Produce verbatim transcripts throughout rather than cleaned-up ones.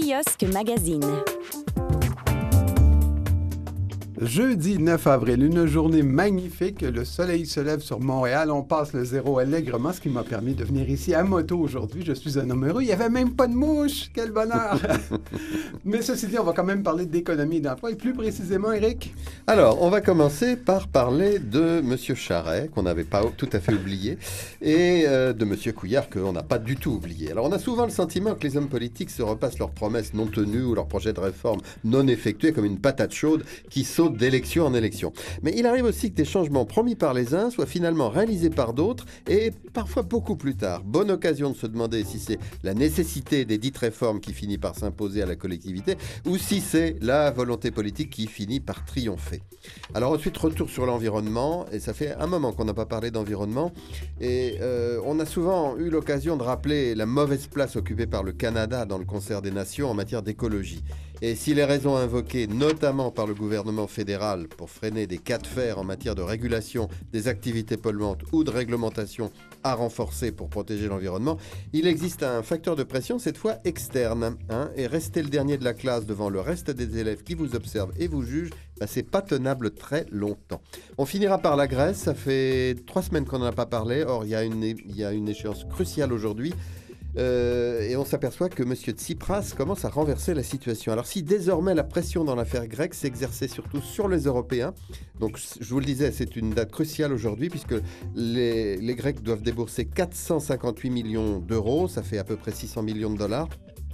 Kiosque Magazine. Jeudi neuf avril, une journée magnifique. Le soleil se lève sur Montréal. On passe le zéro allègrement, ce qui m'a permis de venir ici à moto aujourd'hui. Je suis un homme heureux. Il n'y avait même pas de mouche. Quel bonheur! Mais ceci dit, on va quand même parler d'économie et d'emploi. Et plus précisément, Éric? Alors, on va commencer par parler de M. Charest, qu'on n'avait pas tout à fait oublié, et euh, de M. Couillard, qu'on n'a pas du tout oublié. Alors, on a souvent le sentiment que les hommes politiques se repassent leurs promesses non tenues ou leurs projets de réforme non effectués comme une patate chaude qui saute d'élection en élection. Mais il arrive aussi que des changements promis par les uns soient finalement réalisés par d'autres et parfois beaucoup plus tard. Bonne occasion de se demander si c'est la nécessité des dites réformes qui finit par s'imposer à la collectivité ou si c'est la volonté politique qui finit par triompher. Alors ensuite, retour sur l'environnement, et ça fait un moment qu'on n'a pas parlé d'environnement, et euh, on a souvent eu l'occasion de rappeler la mauvaise place occupée par le Canada dans le concert des nations en matière d'écologie. Et si les raisons invoquées, notamment par le gouvernement fédéral, pour freiner des cas de fer en matière de régulation des activités polluantes ou de réglementation à renforcer pour protéger l'environnement, il existe un facteur de pression, cette fois externe. Hein, et rester le dernier de la classe devant le reste des élèves qui vous observent et vous jugent, ben, c'est pas tenable très longtemps. On finira par la Grèce, ça fait trois semaines qu'on n'en a pas parlé, or il y a une, il y a une échéance cruciale aujourd'hui. Euh, et on s'aperçoit que M. Tsipras commence à renverser la situation. Alors si désormais la pression dans l'affaire grecque s'exerçait surtout sur les Européens, donc je vous le disais, c'est une date cruciale aujourd'hui puisque les, les Grecs doivent débourser quatre cent cinquante-huit millions d'euros, ça fait à peu près six cents millions de dollars.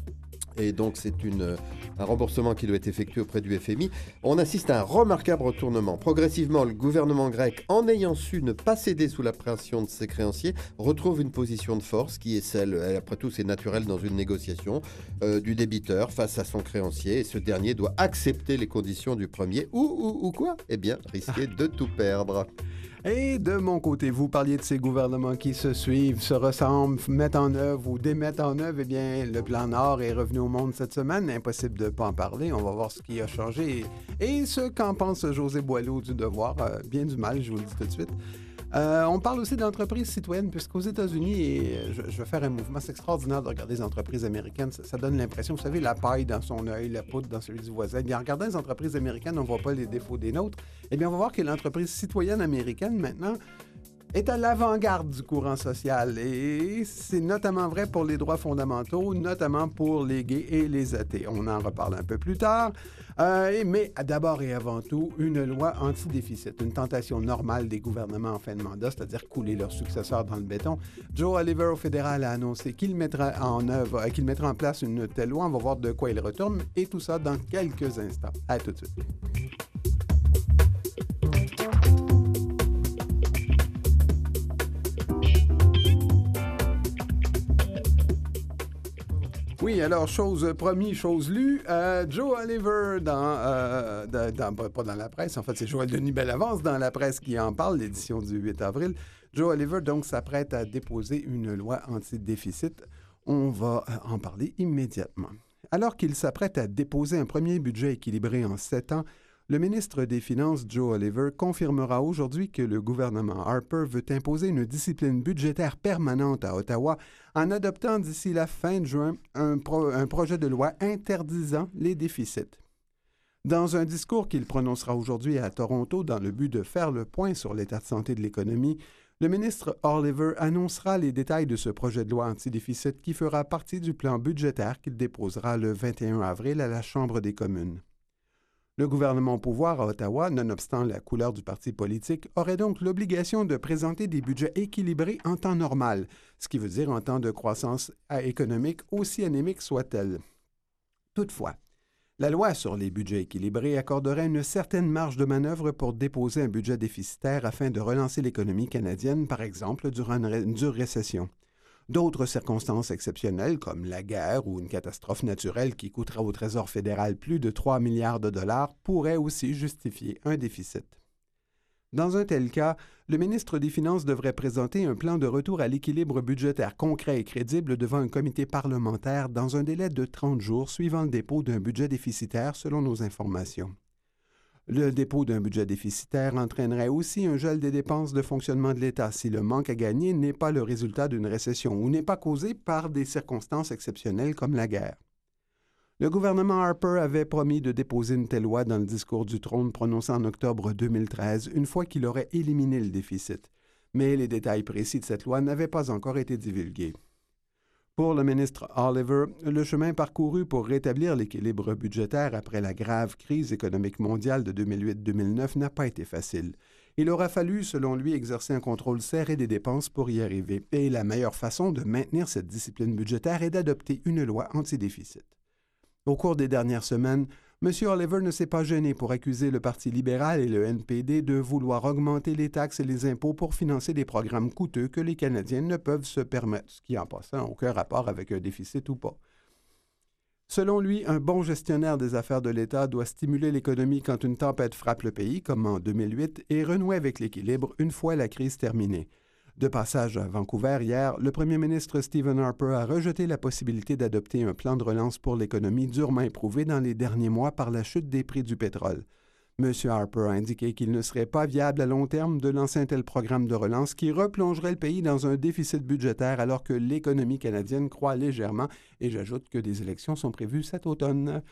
Et donc c'est une, un remboursement qui doit être effectué auprès du F M I. On assiste à un remarquable retournement. Progressivement, le gouvernement grec, en ayant su ne pas céder sous la pression de ses créanciers, retrouve une position de force qui est celle, après tout c'est naturel dans une négociation, euh, du débiteur face à son créancier. Et ce dernier doit accepter les conditions du premier ou, ou, ou quoi? Eh bien, risquer de tout perdre. Et de mon côté, vous parliez de ces gouvernements qui se suivent, se ressemblent, mettent en œuvre ou démettent en œuvre. Eh bien, le plan Nord est revenu au monde cette semaine. Impossible de ne pas en parler. On va voir ce qui a changé et, et ce qu'en pense José Boileau du Devoir. Euh, bien du mal, je vous le dis tout de suite. Euh, on parle aussi d'entreprises citoyennes, puisqu'aux États-Unis, et je, je vais faire un mouvement, c'est extraordinaire de regarder les entreprises américaines. Ça, ça donne l'impression, vous savez, la paille dans son œil, la poudre dans celui du voisin. Bien, en regardant les entreprises américaines, on ne voit pas les défauts des nôtres. Eh bien, on va voir que l'entreprise citoyenne américaine, maintenant, est à l'avant-garde du courant social. Et c'est notamment vrai pour les droits fondamentaux, notamment pour les gays et les athées. On en reparle un peu plus tard. Euh, mais d'abord et avant tout, une loi anti-déficit, une tentation normale des gouvernements en fin de mandat, c'est-à-dire couler leurs successeurs dans le béton. Joe Oliver au fédéral a annoncé qu'il mettra en œuvre, euh, qu'il mettra en place une telle loi. On va voir de quoi il retourne et tout ça dans quelques instants. À tout de suite. Oui, alors, chose promis, chose lue. Euh, Joe Oliver, dans, euh, dans, dans, pas dans la presse, en fait, c'est Joël Denis Bellavance dans la presse qui en parle, l'édition du huit avril. Joe Oliver, donc, s'apprête à déposer une loi anti-déficit. On va en parler immédiatement. Alors qu'il s'apprête à déposer un premier budget équilibré en sept ans, le ministre des Finances, Joe Oliver, confirmera aujourd'hui que le gouvernement Harper veut imposer une discipline budgétaire permanente à Ottawa en adoptant d'ici la fin de juin un, pro- un projet de loi interdisant les déficits. Dans un discours qu'il prononcera aujourd'hui à Toronto dans le but de faire le point sur l'état de santé de l'économie, le ministre Oliver annoncera les détails de ce projet de loi anti-déficit qui fera partie du plan budgétaire qu'il déposera le vingt et un avril à la Chambre des communes. Le gouvernement au pouvoir à Ottawa, nonobstant la couleur du parti politique, aurait donc l'obligation de présenter des budgets équilibrés en temps normal, ce qui veut dire en temps de croissance économique aussi anémique soit-elle. Toutefois, la loi sur les budgets équilibrés accorderait une certaine marge de manœuvre pour déposer un budget déficitaire afin de relancer l'économie canadienne, par exemple, durant une, ré- une dure récession. D'autres circonstances exceptionnelles, comme la guerre ou une catastrophe naturelle qui coûtera au Trésor fédéral plus de trois milliards de dollars, pourraient aussi justifier un déficit. Dans un tel cas, le ministre des Finances devrait présenter un plan de retour à l'équilibre budgétaire concret et crédible devant un comité parlementaire dans un délai de trente jours suivant le dépôt d'un budget déficitaire selon nos informations. Le dépôt d'un budget déficitaire entraînerait aussi un gel des dépenses de fonctionnement de l'État si le manque à gagner n'est pas le résultat d'une récession ou n'est pas causé par des circonstances exceptionnelles comme la guerre. Le gouvernement Harper avait promis de déposer une telle loi dans le discours du trône prononcé en octobre deux mille treize, une fois qu'il aurait éliminé le déficit. Mais les détails précis de cette loi n'avaient pas encore été divulgués. Pour le ministre Oliver, le chemin parcouru pour rétablir l'équilibre budgétaire après la grave crise économique mondiale de deux mille huit deux mille neuf n'a pas été facile. Il aura fallu, selon lui, exercer un contrôle serré des dépenses pour y arriver. Et la meilleure façon de maintenir cette discipline budgétaire est d'adopter une loi anti-déficit. Au cours des dernières semaines, M. Oliver ne s'est pas gêné pour accuser le Parti libéral et le N P D de vouloir augmenter les taxes et les impôts pour financer des programmes coûteux que les Canadiens ne peuvent se permettre, ce qui, en passant, n'a aucun rapport avec un déficit ou pas. Selon lui, un bon gestionnaire des affaires de l'État doit stimuler l'économie quand une tempête frappe le pays, comme en deux mille huit, et renouer avec l'équilibre une fois la crise terminée. De passage à Vancouver hier, le premier ministre Stephen Harper a rejeté la possibilité d'adopter un plan de relance pour l'économie durement éprouvé dans les derniers mois par la chute des prix du pétrole. M. Harper a indiqué qu'il ne serait pas viable à long terme de lancer un tel programme de relance qui replongerait le pays dans un déficit budgétaire alors que l'économie canadienne croît légèrement, et j'ajoute que des élections sont prévues cet automne.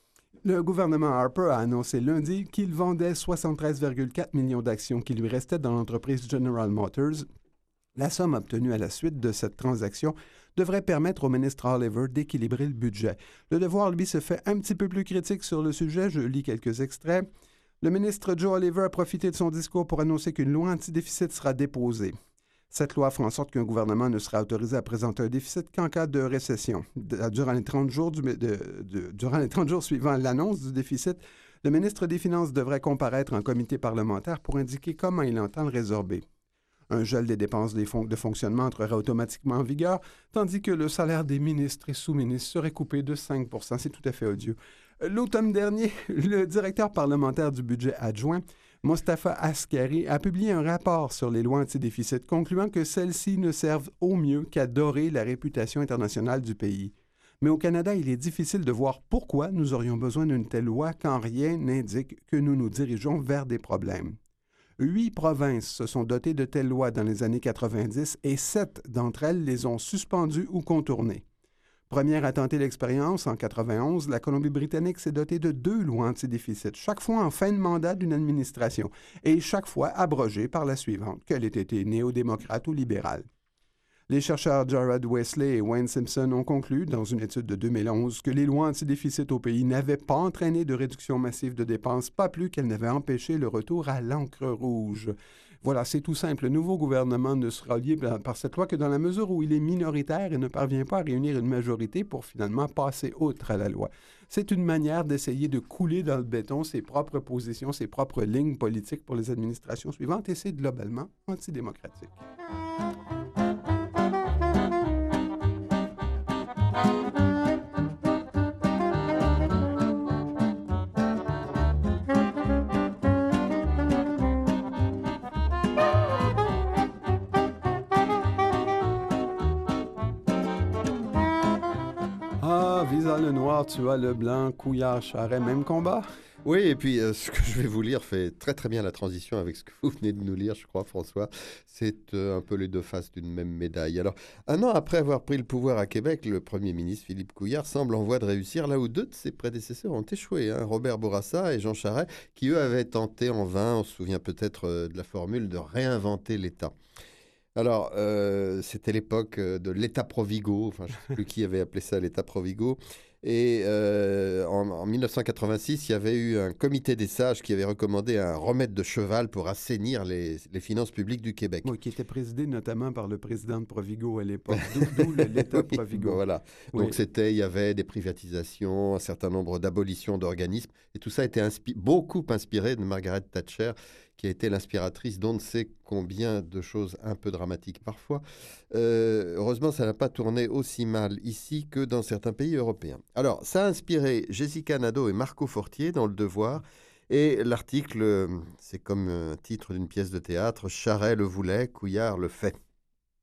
Le gouvernement Harper a annoncé lundi qu'il vendait soixante-treize virgule quatre millions d'actions qui lui restaient dans l'entreprise General Motors. La somme obtenue à la suite de cette transaction devrait permettre au ministre Oliver d'équilibrer le budget. Le Devoir, lui, se fait un petit peu plus critique sur le sujet. Je lis quelques extraits. Le ministre Joe Oliver a profité de son discours pour annoncer qu'une loi anti-déficit sera déposée. Cette loi fera en sorte qu'un gouvernement ne sera autorisé à présenter un déficit qu'en cas de récession. Durant les trente jours, du, de, de, durant les trente jours suivant l'annonce du déficit, le ministre des Finances devrait comparaître en comité parlementaire pour indiquer comment il entend le résorber. Un gel des dépenses des fon- de fonctionnement entrerait automatiquement en vigueur, tandis que le salaire des ministres et sous-ministres serait coupé de cinq pour cent. C'est tout à fait odieux. L'automne dernier, le directeur parlementaire du budget adjoint, Mostafa Askari, a publié un rapport sur les lois anti-déficit, concluant que celles-ci ne servent au mieux qu'à dorer la réputation internationale du pays. Mais au Canada, il est difficile de voir pourquoi nous aurions besoin d'une telle loi quand rien n'indique que nous nous dirigeons vers des problèmes. Huit provinces se sont dotées de telles lois dans les années quatre-vingt-dix et sept d'entre elles les ont suspendues ou contournées. Première à tenter l'expérience, en quatre-vingt-onze, la Colombie-Britannique s'est dotée de deux lois anti-déficit, chaque fois en fin de mandat d'une administration, et chaque fois abrogée par la suivante, qu'elle ait été néo-démocrate ou libérale. Les chercheurs Jared Wesley et Wayne Simpson ont conclu, dans une étude de deux mille onze, que les lois anti-déficit au pays n'avaient pas entraîné de réduction massive de dépenses, pas plus qu'elles n'avaient empêché le retour à l'encre rouge. Voilà, c'est tout simple. Le nouveau gouvernement ne sera lié par cette loi que dans la mesure où il est minoritaire et ne parvient pas à réunir une majorité pour finalement passer outre à la loi. C'est une manière d'essayer de couler dans le béton ses propres positions, ses propres lignes politiques pour les administrations suivantes, et c'est globalement antidémocratique. Visa le noir, tu as le blanc, Couillard, Charret, même combat? Oui, et puis euh, ce que je vais vous lire fait très très bien la transition avec ce que vous venez de nous lire, je crois, François. C'est euh, un peu les deux faces d'une même médaille. Alors, un an après avoir pris le pouvoir à Québec, le premier ministre Philippe Couillard semble en voie de réussir là où deux de ses prédécesseurs ont échoué, hein, Robert Bourassa et Jean Charest, qui eux avaient tenté en vain, on se souvient peut-être euh, de la formule, de réinventer l'État. Alors, euh, c'était l'époque de l'État Provigo, enfin, je ne sais plus qui avait appelé ça l'État Provigo. Et euh, en, en mille neuf cent quatre-vingt-six, il y avait eu un comité des sages qui avait recommandé un remède de cheval pour assainir les, les finances publiques du Québec. Oui, qui était présidé notamment par le président de Provigo à l'époque, d'où l'État oui, Provigo. Voilà. Oui. Donc, c'était, il y avait des privatisations, un certain nombre d'abolitions d'organismes. Et tout ça était inspi- beaucoup inspiré de Margaret Thatcher, qui a été l'inspiratrice d'on ne sait combien de choses un peu dramatiques parfois. Euh, heureusement, ça n'a pas tourné aussi mal ici que dans certains pays européens. Alors, ça a inspiré Jessica Nadeau et Marco Fortier dans Le Devoir. Et l'article, c'est comme un titre d'une pièce de théâtre, Charest le voulait, Couillard le fait.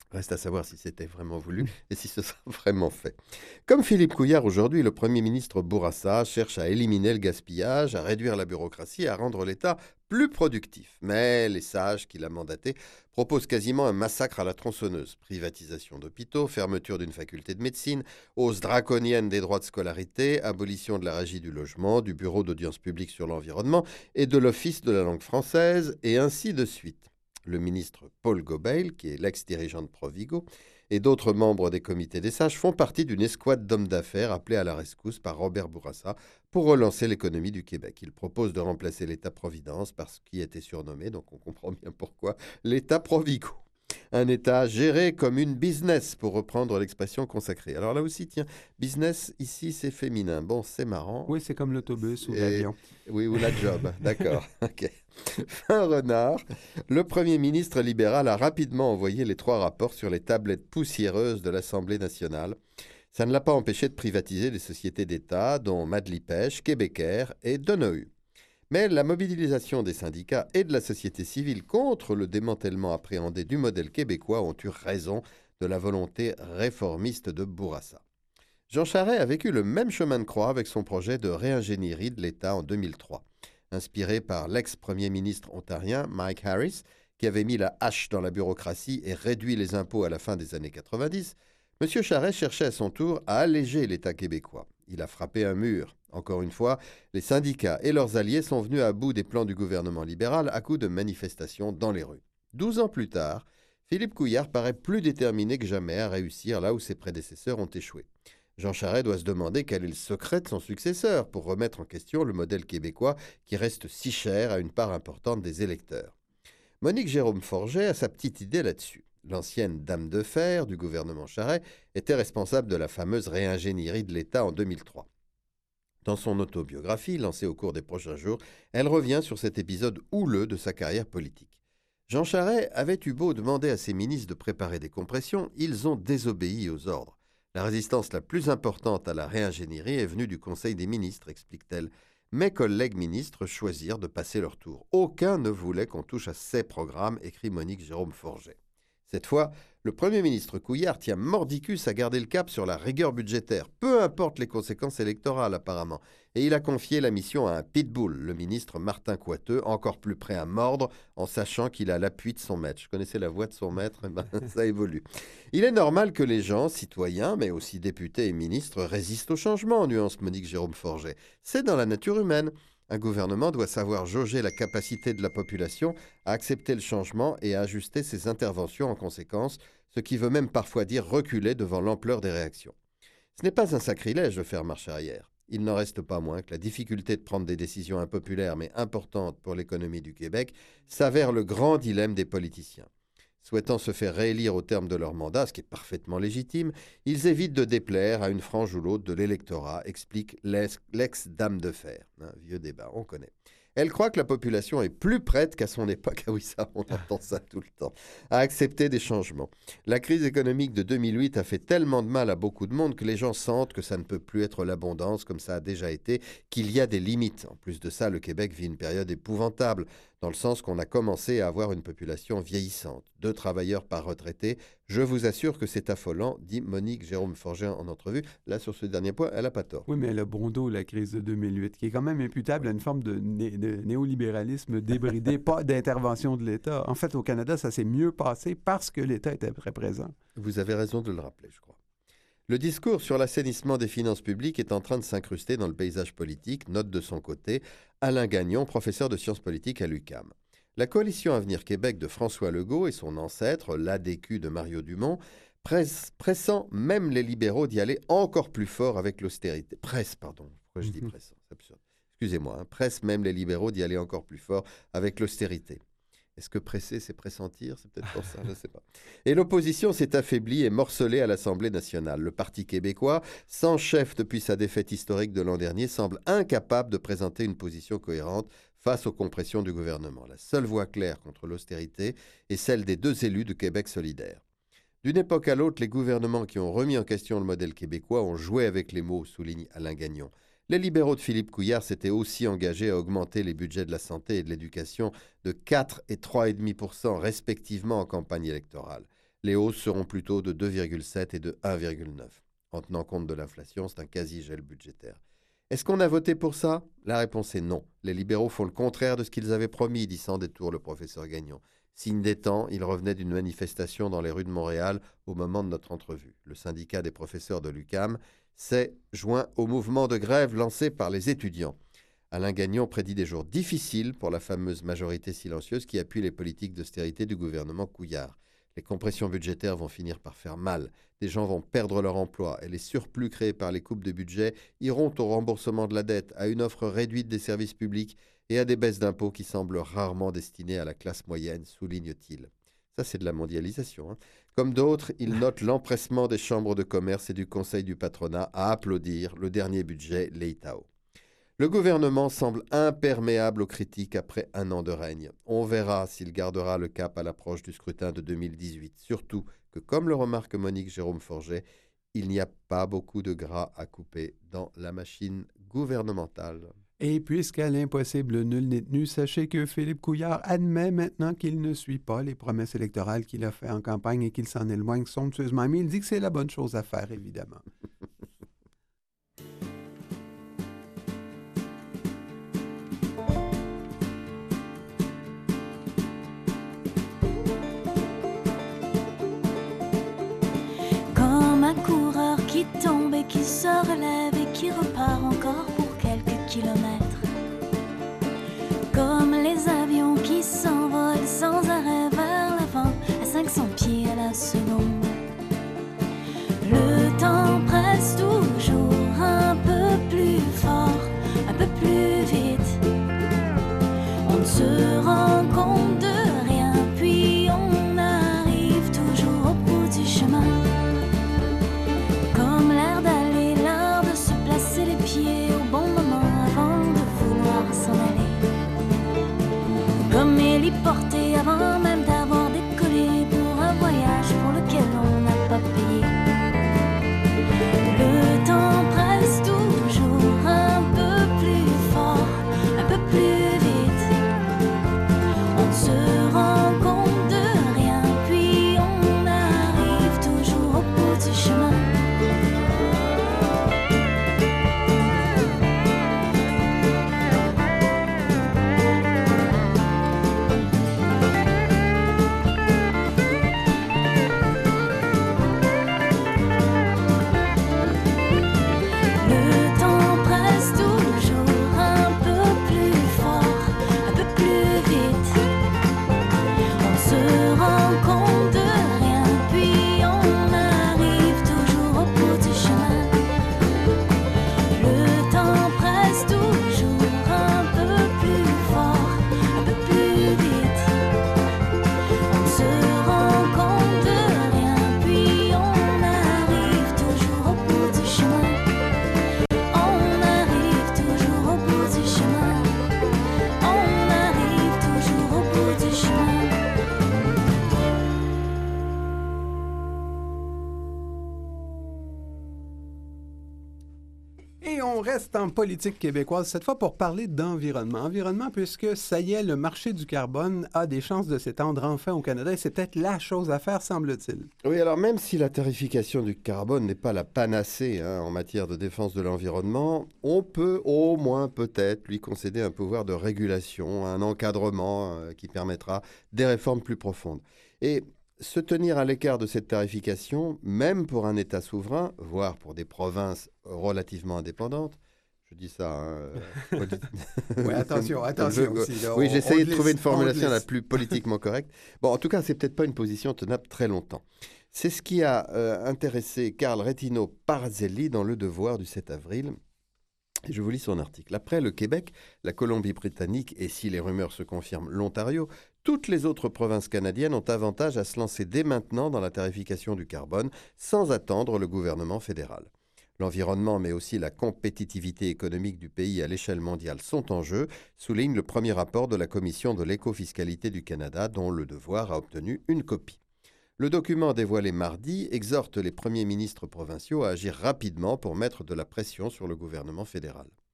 Reste à savoir si c'était vraiment voulu et si ce sera vraiment fait. Comme Philippe Couillard aujourd'hui, le Premier ministre Bourassa cherche à éliminer le gaspillage, à réduire la bureaucratie et à rendre l'État plus productif. Mais les sages qu'il a mandatés proposent quasiment un massacre à la tronçonneuse. Privatisation d'hôpitaux, fermeture d'une faculté de médecine, hausse draconienne des droits de scolarité, abolition de la régie du logement, du bureau d'audience publique sur l'environnement et de l'office de la langue française, et ainsi de suite. Le ministre Paul Gaubeil, qui est l'ex-dirigeant de Provigo, et d'autres membres des comités des sages font partie d'une escouade d'hommes d'affaires appelés à la rescousse par Robert Bourassa pour relancer l'économie du Québec. Il propose de remplacer l'État-providence par ce qui était surnommé, donc on comprend bien pourquoi, l'État-Provigo. Un État géré comme une business, pour reprendre l'expression consacrée. Alors là aussi, tiens, business, ici, c'est féminin. Bon, c'est marrant. Oui, c'est comme l'autobus ou Et- l'avion. Oui, ou la job, d'accord. Ok. Fin renard, le Premier ministre libéral a rapidement envoyé les trois rapports sur les tablettes poussiéreuses de l'Assemblée nationale. Ça ne l'a pas empêché de privatiser les sociétés d'État, dont Madlipèche, Québécois et Donahue. Mais la mobilisation des syndicats et de la société civile contre le démantèlement appréhendé du modèle québécois ont eu raison de la volonté réformiste de Bourassa. Jean Charest a vécu le même chemin de croix avec son projet de réingénierie de l'État en deux mille trois. Inspiré par l'ex-premier ministre ontarien Mike Harris, qui avait mis la hache dans la bureaucratie et réduit les impôts à la fin des années quatre-vingt-dix, M. Charest cherchait à son tour à alléger l'État québécois. Il a frappé un mur. Encore une fois, les syndicats et leurs alliés sont venus à bout des plans du gouvernement libéral à coups de manifestations dans les rues. Douze ans plus tard, Philippe Couillard paraît plus déterminé que jamais à réussir là où ses prédécesseurs ont échoué. Jean Charest doit se demander quel est le secret de son successeur pour remettre en question le modèle québécois qui reste si cher à une part importante des électeurs. Monique Jérôme Forget a sa petite idée là-dessus. L'ancienne dame de fer du gouvernement Charest était responsable de la fameuse réingénierie de l'État en deux mille trois. Dans son autobiographie, lancée au cours des prochains jours, elle revient sur cet épisode houleux de sa carrière politique. Jean Charest avait eu beau demander à ses ministres de préparer des compressions, ils ont désobéi aux ordres. La résistance la plus importante à la réingénierie est venue du Conseil des ministres, explique-t-elle. Mes collègues ministres choisirent de passer leur tour. Aucun ne voulait qu'on touche à ces programmes, écrit Monique Jérôme Forget. Cette fois, le Premier ministre Couillard tient mordicus à garder le cap sur la rigueur budgétaire, peu importe les conséquences électorales apparemment, et il a confié la mission à un pitbull, le ministre Martin Coiteux, encore plus prêt à mordre en sachant qu'il a l'appui de son maître. Je connaissais la voix de son maître, eh ben, ça évolue. Il est normal que les gens, citoyens, mais aussi députés et ministres, résistent au changement, nuance Monique Jérôme Forget. C'est dans la nature humaine. Un gouvernement doit savoir jauger la capacité de la population à accepter le changement et à ajuster ses interventions en conséquence, ce qui veut même parfois dire reculer devant l'ampleur des réactions. Ce n'est pas un sacrilège de faire marche arrière. Il n'en reste pas moins que la difficulté de prendre des décisions impopulaires mais importantes pour l'économie du Québec s'avère le grand dilemme des politiciens. Souhaitant se faire réélire au terme de leur mandat, ce qui est parfaitement légitime, ils évitent de déplaire à une frange ou l'autre de l'électorat, explique l'ex-dame de fer. Un vieux débat, on connaît. Elle croit que la population est plus prête qu'à son époque, ah oui ça, on entend ça tout le temps, à accepter des changements. La crise économique de deux mille huit a fait tellement de mal à beaucoup de monde que les gens sentent que ça ne peut plus être l'abondance comme ça a déjà été, qu'il y a des limites. En plus de ça, le Québec vit une période épouvantable, dans le sens qu'on a commencé à avoir une population vieillissante. Deux travailleurs par retraité. Je vous assure que c'est affolant, dit Monique Jérôme Forget en entrevue. Là, sur ce dernier point, elle n'a pas tort. Oui, mais elle a bon dos, la crise de deux mille huit, qui est quand même imputable à une forme de, né de néolibéralisme débridé, pas d'intervention de l'État. En fait, au Canada, ça s'est mieux passé parce que l'État était très présent. Vous avez raison de le rappeler, je crois. Le discours sur l'assainissement des finances publiques est en train de s'incruster dans le paysage politique, note de son côté Alain Gagnon, professeur de sciences politiques à l'U Q A M. La coalition Avenir Québec de François Legault et son ancêtre, l'A D Q de Mario Dumont, presse, pressant même les libéraux d'y aller encore plus fort avec l'austérité. Presse, pardon. Pourquoi je dis pressant? C'est absurde. Excusez-moi. Hein, presse même les libéraux d'y aller encore plus fort avec l'austérité. Est-ce que presser, c'est pressentir? C'est peut-être pour ça, je ne sais pas. Et l'opposition s'est affaiblie et morcelée à l'Assemblée nationale. Le Parti québécois, sans chef depuis sa défaite historique de l'an dernier, semble incapable de présenter une position cohérente face aux compressions du gouvernement. La seule voie claire contre l'austérité est celle des deux élus de Québec solidaire. D'une époque à l'autre, les gouvernements qui ont remis en question le modèle québécois ont joué avec les mots, souligne Alain Gagnon. Les libéraux de Philippe Couillard s'étaient aussi engagés à augmenter les budgets de la santé et de l'éducation de quatre et trois virgule cinq pour cent respectivement en campagne électorale. Les hausses seront plutôt de deux virgule sept et de un virgule neuf. En tenant compte de l'inflation, c'est un quasi-gel budgétaire. Est-ce qu'on a voté pour ça? La réponse est non. Les libéraux font le contraire de ce qu'ils avaient promis, dit sans détour le professeur Gagnon. Signe des temps, il revenait d'une manifestation dans les rues de Montréal au moment de notre entrevue. Le syndicat des professeurs de l'U Q A M s'est joint au mouvement de grève lancé par les étudiants. Alain Gagnon prédit des jours difficiles pour la fameuse majorité silencieuse qui appuie les politiques d'austérité du gouvernement Couillard. Les compressions budgétaires vont finir par faire mal. Des gens vont perdre leur emploi et les surplus créés par les coupes de budget iront au remboursement de la dette, à une offre réduite des services publics et à des baisses d'impôts qui semblent rarement destinées à la classe moyenne, souligne-t-il. Ça, c'est de la mondialisation. Hein. Comme d'autres, il note l'empressement des chambres de commerce et du conseil du patronat à applaudir le dernier budget Leitao. Le gouvernement semble imperméable aux critiques après un an de règne. On verra s'il gardera le cap à l'approche du scrutin de deux mille dix-huit. Surtout que, comme le remarque Monique Jérôme Forget, il n'y a pas beaucoup de gras à couper dans la machine gouvernementale. Et puisqu'à l'impossible nul n'est tenu, sachez que Philippe Couillard admet maintenant qu'il ne suit pas les promesses électorales qu'il a faites en campagne et qu'il s'en éloigne somptueusement. Mais il dit que c'est la bonne chose à faire, évidemment. Comme un coureur qui tombe et qui se relève et qui repart encore pour quelques kilomètres. Comme les avions qui s'envolent sans arrêt vers l'avant à cinq cents pieds à la seconde. Le temps presse toujours un peu plus fort, un peu plus vite. On ne se rend compte de rien, puis on arrive toujours au bout du chemin. Comme l'air d'aller, l'art de se placer les pieds au bon moment avant de vouloir s'en aller. Comme héliporté avant même d'avoir décollé pour un voyage pour lequel on n'a pas payé. Le temps presse toujours un peu plus fort, un peu plus vite. On ne se rend compte de rien, puis on arrive toujours au bout du chemin. En politique québécoise, cette fois pour parler d'environnement. Environnement, puisque ça y est, le marché du carbone a des chances de s'étendre enfin au Canada et c'est peut-être la chose à faire, semble-t-il. Oui, alors même si la tarification du carbone n'est pas la panacée hein, en matière de défense de l'environnement, on peut au moins peut-être lui concéder un pouvoir de régulation, un encadrement euh, qui permettra des réformes plus profondes. Et se tenir à l'écart de cette tarification, même pour un État souverain, voire pour des provinces relativement indépendantes, je dis ça. Hein, oui, attention, attention je, aussi. Là, oui, j'ai essayé de glisse, trouver une formulation la glisse. plus politiquement correcte. Bon, en tout cas, c'est peut-être pas une position tenable très longtemps. C'est ce qui a euh, intéressé Carl Retino Parazzelli dans Le Devoir du sept avril. Et je vous lis son article. Après le Québec, la Colombie-Britannique et, si les rumeurs se confirment, l'Ontario, toutes les autres provinces canadiennes ont avantage à se lancer dès maintenant dans la tarification du carbone sans attendre le gouvernement fédéral. L'environnement, mais aussi la compétitivité économique du pays à l'échelle mondiale sont en jeu, souligne le premier rapport de la Commission de l'écofiscalité du Canada, dont Le Devoir a obtenu une copie. Le document dévoilé mardi exhorte les premiers ministres provinciaux à agir rapidement pour mettre de la pression sur le gouvernement fédéral.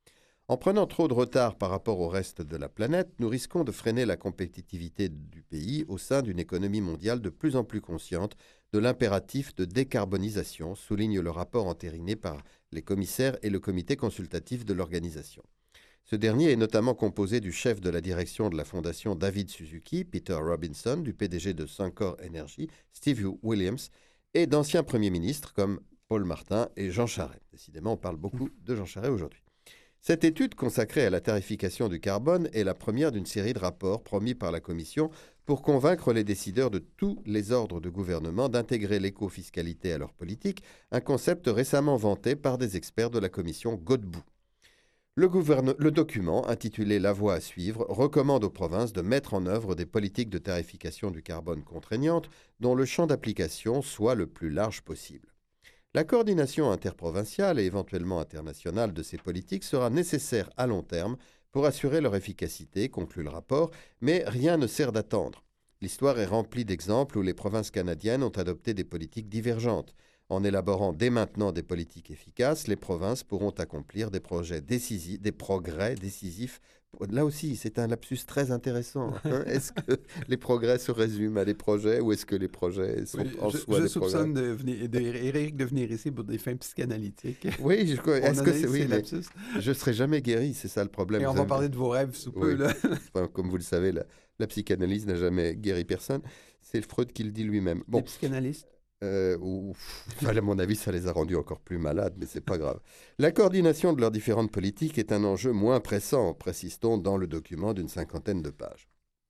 En prenant trop de retard par rapport au reste de la planète, nous risquons de freiner la compétitivité du pays au sein d'une économie mondiale de plus en plus consciente de l'impératif de décarbonisation, souligne le rapport entériné par les commissaires et le comité consultatif de l'organisation. Ce dernier est notamment composé du chef de la direction de la fondation David Suzuki, Peter Robinson, du P D G de Suncor Energy, Steve Williams, et d'anciens premiers ministres comme Paul Martin et Jean Charest. Décidément, on parle beaucoup de Jean Charest aujourd'hui. Cette étude consacrée à la tarification du carbone est la première d'une série de rapports promis par la Commission pour convaincre les décideurs de tous les ordres de gouvernement d'intégrer l'éco-fiscalité à leur politique, un concept récemment vanté par des experts de la Commission Godbout. Le, gouverne... le document, intitulé « La voie à suivre », recommande aux provinces de mettre en œuvre des politiques de tarification du carbone contraignantes dont le champ d'application soit le plus large possible. La coordination interprovinciale et éventuellement internationale de ces politiques sera nécessaire à long terme pour assurer leur efficacité, conclut le rapport, mais rien ne sert d'attendre. L'histoire est remplie d'exemples où les provinces canadiennes ont adopté des politiques divergentes. En élaborant dès maintenant des politiques efficaces, les provinces pourront accomplir des projets décisifs, des progrès décisifs. Là aussi, c'est un lapsus très intéressant. Hein? Est-ce que les progrès se résument à des projets ou est-ce que les projets sont oui, en je, soi je des soupçonne de venir, de, Éric de venir ici pour des fins psychanalytiques. Oui, je, est-ce que c'est oui, lapsus. Je ne serai jamais guéri, c'est ça le problème. Et on vous va avez... parler de vos rêves sous peu. Oui. Là. Enfin, comme vous le savez, la, la psychanalyse n'a jamais guéri personne. C'est Freud qui le dit lui-même. Bon. Les psychanalystes Euh, ou, enfin, à mon avis, ça les a rendus encore plus malades, mais c'est pas grave. La coordination de leurs différentes politiques est un enjeu moins pressant, précise-t-on dans le document d'une cinquantaine de pages.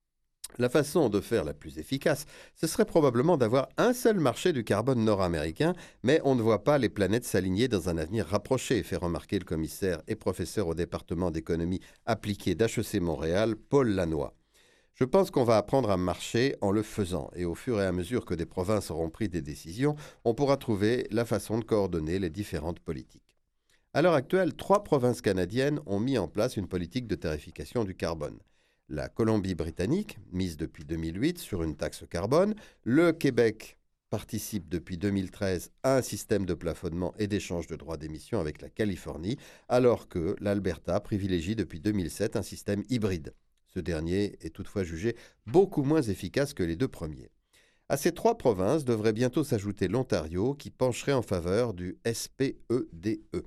La façon de faire la plus efficace, ce serait probablement d'avoir un seul marché du carbone nord-américain, mais on ne voit pas les planètes s'aligner dans un avenir rapproché, fait remarquer le commissaire et professeur au département d'économie appliquée d'H E C Montréal, Paul Lannoy. Je pense qu'on va apprendre à marcher en le faisant et au fur et à mesure que des provinces auront pris des décisions, on pourra trouver la façon de coordonner les différentes politiques. À l'heure actuelle, trois provinces canadiennes ont mis en place une politique de tarification du carbone. La Colombie-Britannique, mise depuis deux mille huit sur une taxe carbone, le Québec participe depuis deux mille treize à un système de plafonnement et d'échange de droits d'émission avec la Californie, alors que l'Alberta privilégie depuis deux mille sept un système hybride. Ce dernier est toutefois jugé beaucoup moins efficace que les deux premiers. À ces trois provinces devrait bientôt s'ajouter l'Ontario qui pencherait en faveur du S P E D E.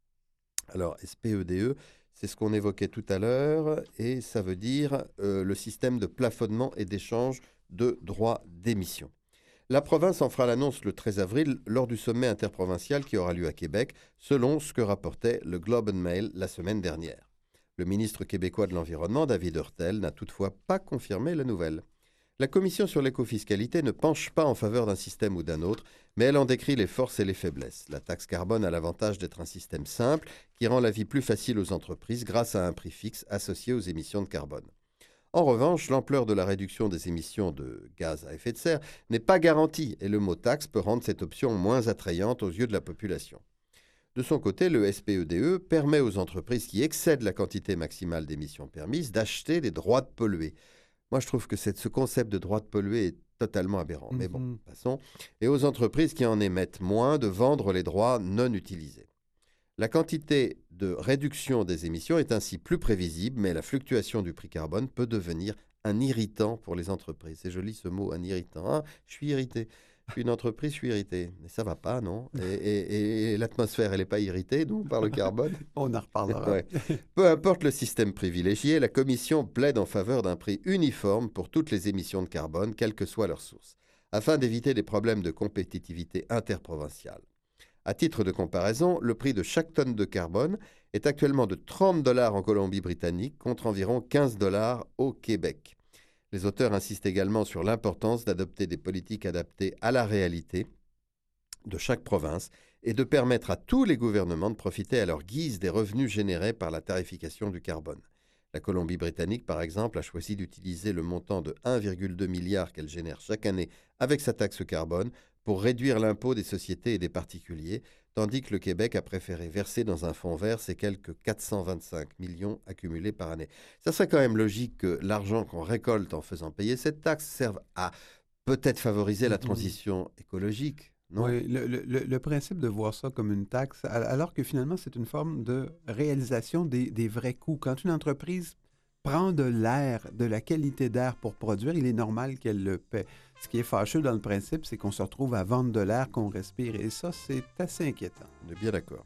Alors, S P E D E, c'est ce qu'on évoquait tout à l'heure et ça veut dire euh, le système de plafonnement et d'échange de droits d'émission. La province en fera l'annonce le treize avril lors du sommet interprovincial qui aura lieu à Québec, selon ce que rapportait le Globe and Mail la semaine dernière. Le ministre québécois de l'Environnement, David Hurtel, n'a toutefois pas confirmé la nouvelle. La Commission sur l'écofiscalité ne penche pas en faveur d'un système ou d'un autre, mais elle en décrit les forces et les faiblesses. La taxe carbone a l'avantage d'être un système simple qui rend la vie plus facile aux entreprises grâce à un prix fixe associé aux émissions de carbone. En revanche, l'ampleur de la réduction des émissions de gaz à effet de serre n'est pas garantie et le mot taxe peut rendre cette option moins attrayante aux yeux de la population. De son côté, le S P E D E permet aux entreprises qui excèdent la quantité maximale d'émissions permises d'acheter des droits de polluer. Moi, je trouve que cette, ce concept de droit de polluer est totalement aberrant. Mm-hmm. Mais bon, passons. Et aux entreprises qui en émettent moins de vendre les droits non utilisés. La quantité de réduction des émissions est ainsi plus prévisible, mais la fluctuation du prix carbone peut devenir un irritant pour les entreprises. C'est joli ce mot, un irritant. Ah, je suis irrité. Je suis une entreprise, je suis irrité. Mais ça va pas, non? Et, et, et l'atmosphère, elle n'est pas irritée, non, par le carbone? On en reparlera. Ouais. Peu importe le système privilégié, la Commission plaide en faveur d'un prix uniforme pour toutes les émissions de carbone, quelle que soit leur source, afin d'éviter des problèmes de compétitivité interprovinciale. À titre de comparaison, le prix de chaque tonne de carbone est actuellement de trente dollars en Colombie-Britannique contre environ quinze dollars au Québec. Les auteurs insistent également sur l'importance d'adopter des politiques adaptées à la réalité de chaque province et de permettre à tous les gouvernements de profiter à leur guise des revenus générés par la tarification du carbone. La Colombie-Britannique, par exemple, a choisi d'utiliser le montant de un virgule deux milliard qu'elle génère chaque année avec sa taxe carbone pour réduire l'impôt des sociétés et des particuliers, tandis que le Québec a préféré verser dans un fonds vert ces quelques quatre cent vingt-cinq millions accumulés par année. Ça serait quand même logique que l'argent qu'on récolte en faisant payer cette taxe serve à peut-être favoriser la transition écologique, non? Oui, le, le- le- le principe de voir ça comme une taxe, al- alors que finalement, c'est une forme de réalisation des, des vrais coûts. Quand une entreprise prend de l'air, de la qualité d'air pour produire, il est normal qu'elle le paie. Ce qui est fâcheux dans le principe, c'est qu'on se retrouve à vendre de l'air qu'on respire. Et ça, c'est assez inquiétant. On est bien d'accord.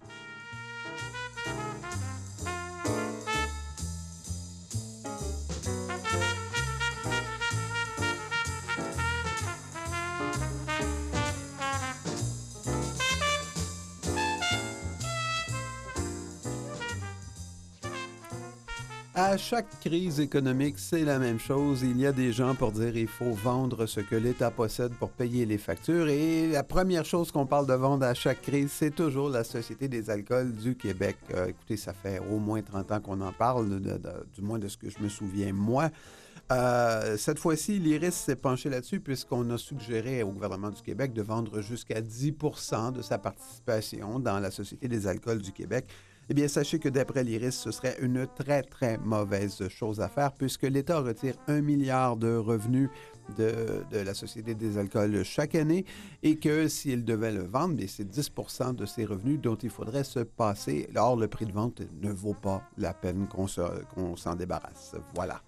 À chaque crise économique, c'est la même chose. Il y a des gens pour dire qu'il faut vendre ce que l'État possède pour payer les factures. Et la première chose qu'on parle de vendre à chaque crise, c'est toujours la Société des alcools du Québec. Euh, écoutez, ça fait au moins trente ans qu'on en parle, de- de- du moins de ce que je me souviens, moi. Euh, cette fois-ci, l'I R I S s'est penché là-dessus puisqu'on a suggéré au gouvernement du Québec de vendre jusqu'à dix pour cent de sa participation dans la Société des alcools du Québec. Eh bien, sachez que d'après l'I R I S, ce serait une très, très mauvaise chose à faire puisque l'État retire un milliard de revenus de, de la Société des alcools chaque année et que s'il devait le vendre, bien, c'est dix pour cent de ses revenus dont il faudrait se passer. Or, le prix de vente ne vaut pas la peine qu'on se, qu'on s'en débarrasse. Voilà.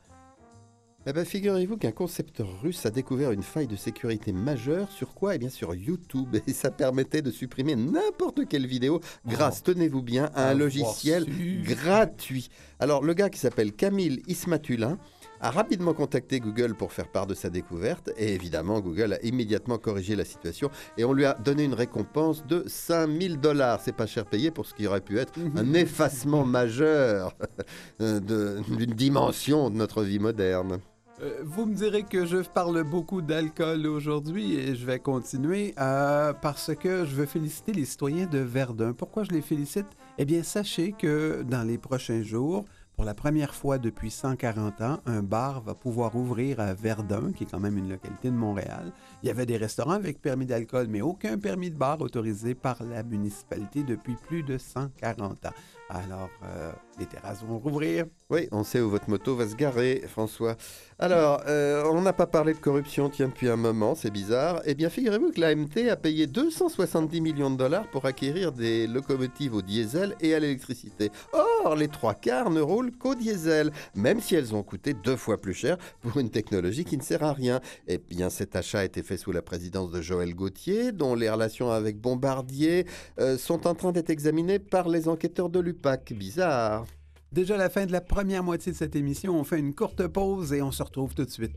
Eh bien, figurez-vous qu'un concepteur russe a découvert une faille de sécurité majeure. Sur quoi? Eh bien, sur YouTube. Et ça permettait de supprimer n'importe quelle vidéo grâce, Oh. tenez-vous bien, à un Avoir logiciel su. gratuit. Alors, le gars qui s'appelle Camille Ismatulin a rapidement contacté Google pour faire part de sa découverte. Et évidemment, Google a immédiatement corrigé la situation et on lui a donné une récompense de cinq mille dollars. C'est pas cher payé pour ce qui aurait pu être un effacement majeur de- d'une dimension de notre vie moderne. Euh, vous me direz que je parle beaucoup d'alcool aujourd'hui et je vais continuer euh, parce que je veux féliciter les citoyens de Verdun. Pourquoi je les félicite? Eh bien, sachez que dans les prochains jours, pour la première fois depuis cent quarante ans, un bar va pouvoir ouvrir à Verdun, qui est quand même une localité de Montréal. Il y avait des restaurants avec permis d'alcool, mais aucun permis de bar autorisé par la municipalité depuis plus de cent quarante ans. Alors, euh, les terrasses vont rouvrir. Oui, on sait où votre moto va se garer, François. Alors, euh, on n'a pas parlé de corruption, tiens, depuis un moment, c'est bizarre. Eh bien, figurez-vous que l'A M T a payé deux cent soixante-dix millions de dollars pour acquérir des locomotives au diesel et à l'électricité. Or, les trois quarts ne roulent qu'au diesel, même si elles ont coûté deux fois plus cher pour une technologie qui ne sert à rien. Eh bien, cet achat a été fait sous la présidence de Joël Gauthier, dont les relations avec Bombardier euh, sont en train d'être examinées par les enquêteurs de l'U P A C. Bizarre. Déjà à la fin de la première moitié de cette émission, on fait une courte pause et on se retrouve tout de suite.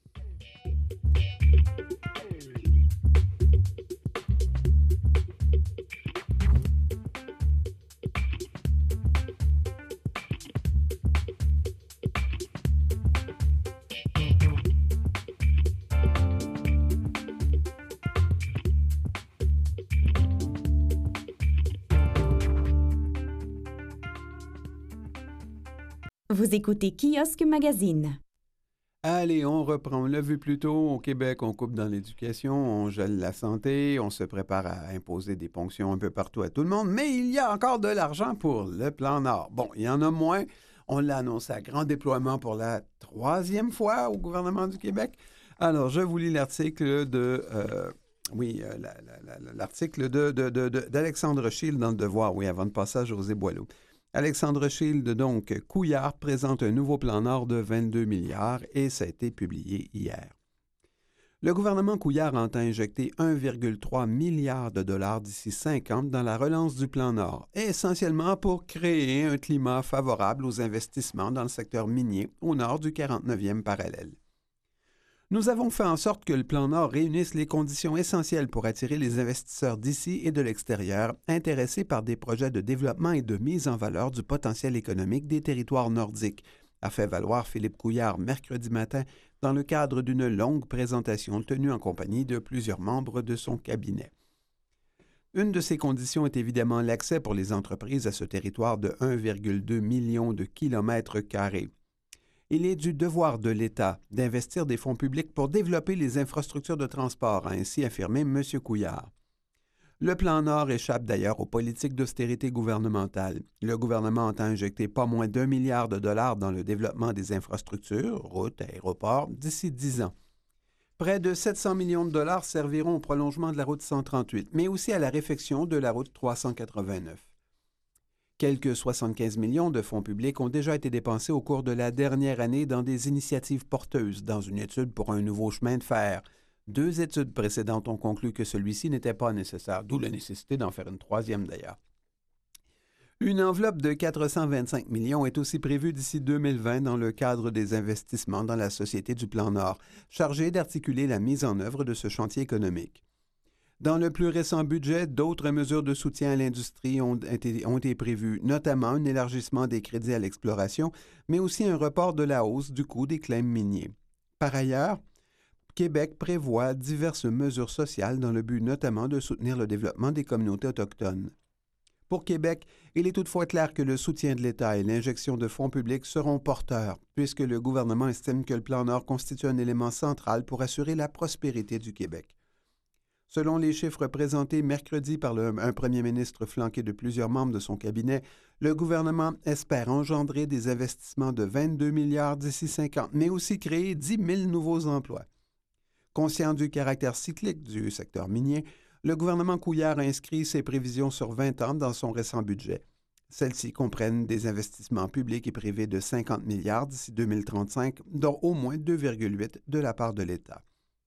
Vous écoutez Kiosque Magazine. Allez, on reprend. On l'a vu plus tôt, au Québec, on coupe dans l'éducation, on gèle la santé, on se prépare à imposer des ponctions un peu partout à tout le monde, mais il y a encore de l'argent pour le plan Nord. Bon, il y en a moins. On l'a annoncé à grand déploiement pour la troisième fois au gouvernement du Québec. Alors, je vous lis l'article de... euh, oui, euh, la- la- la- l'article de, de- de- de- d'Alexandre Schill dans Le Devoir, oui, avant de passer à José Boileau. Alexandre Schild, donc, Couillard, présente un nouveau plan Nord de vingt-deux milliards et ça a été publié hier. Le gouvernement Couillard entend injecter un virgule trois milliard de dollars d'ici cinq ans dans la relance du plan Nord, essentiellement pour créer un climat favorable aux investissements dans le secteur minier au nord du quarante-neuvième parallèle. Nous avons fait en sorte que le plan Nord réunisse les conditions essentielles pour attirer les investisseurs d'ici et de l'extérieur intéressés par des projets de développement et de mise en valeur du potentiel économique des territoires nordiques, a fait valoir Philippe Couillard mercredi matin dans le cadre d'une longue présentation tenue en compagnie de plusieurs membres de son cabinet. Une de ces conditions est évidemment l'accès pour les entreprises à ce territoire de un virgule deux million de kilomètres carrés. Il est du devoir de l'État d'investir des fonds publics pour développer les infrastructures de transport, a ainsi affirmé M. Couillard. Le plan Nord échappe d'ailleurs aux politiques d'austérité gouvernementale. Le gouvernement entend injecter pas moins d'un milliard de dollars dans le développement des infrastructures, routes, aéroports, d'ici dix ans. Près de sept cents millions de dollars serviront au prolongement de la route cent trente-huit, mais aussi à la réfection de la route trois cent quatre-vingt-neuf. Quelques soixante-quinze millions de fonds publics ont déjà été dépensés au cours de la dernière année dans des initiatives porteuses, dans une étude pour un nouveau chemin de fer. Deux études précédentes ont conclu que celui-ci n'était pas nécessaire, d'où la nécessité d'en faire une troisième d'ailleurs. Une enveloppe de quatre cent vingt-cinq millions est aussi prévue d'ici deux mille vingt dans le cadre des investissements dans la Société du Plan Nord, chargée d'articuler la mise en œuvre de ce chantier économique. Dans le plus récent budget, d'autres mesures de soutien à l'industrie ont été, ont été prévues, notamment un élargissement des crédits à l'exploration, mais aussi un report de la hausse du coût des claims miniers. Par ailleurs, Québec prévoit diverses mesures sociales dans le but notamment de soutenir le développement des communautés autochtones. Pour Québec, il est toutefois clair que le soutien de l'État et l'injection de fonds publics seront porteurs, puisque le gouvernement estime que le Plan Nord constitue un élément central pour assurer la prospérité du Québec. Selon les chiffres présentés mercredi par le, un premier ministre flanqué de plusieurs membres de son cabinet, le gouvernement espère engendrer des investissements de vingt-deux milliards d'ici cinquante, mais aussi créer dix mille nouveaux emplois. Conscient du caractère cyclique du secteur minier, le gouvernement Couillard a inscrit ses prévisions sur vingt ans dans son récent budget. Celles-ci comprennent des investissements publics et privés de cinquante milliards d'ici deux mille trente-cinq, dont au moins deux virgule huit de la part de l'État.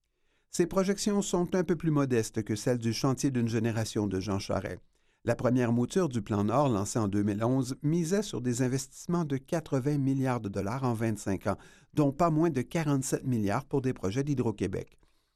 Ces projections sont un peu plus modestes que celles du chantier d'une génération de Jean Charest. La première mouture du Plan Nord, lancée en deux mille onze, misait sur des investissements de quatre-vingts milliards de dollars en vingt-cinq ans, dont pas moins de quarante-sept milliards pour des projets d'Hydro-Québec.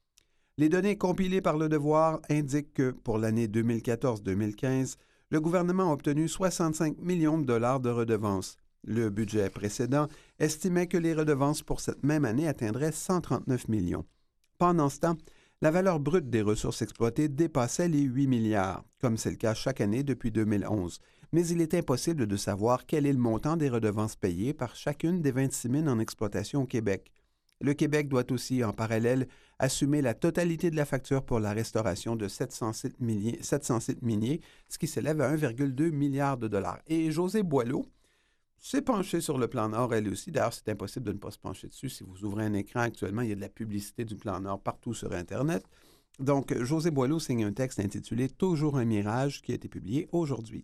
Les données compilées par Le Devoir indiquent que, pour l'année deux mille quatorze deux mille quinze, le gouvernement a obtenu soixante-cinq millions de dollars de redevances. Le budget précédent estimait que les redevances pour cette même année atteindraient cent trente-neuf millions. Pendant ce temps, la valeur brute des ressources exploitées dépassait les huit milliards, comme c'est le cas chaque année depuis deux mille onze, mais il est impossible de savoir quel est le montant des redevances payées par chacune des vingt-six mines en exploitation au Québec. Le Québec doit aussi, en parallèle, assumer la totalité de la facture pour la restauration de sept cents sites miniers, sept cents sites miniers, ce qui s'élève à un virgule deux milliard de dollars. Et José Boileau s'est penché sur le Plan Nord, elle aussi. D'ailleurs, c'est impossible de ne pas se pencher dessus. Si vous ouvrez un écran actuellement, il y a de la publicité du Plan Nord partout sur Internet. Donc, José Boileau signe un texte intitulé « Toujours un mirage » qui a été publié aujourd'hui.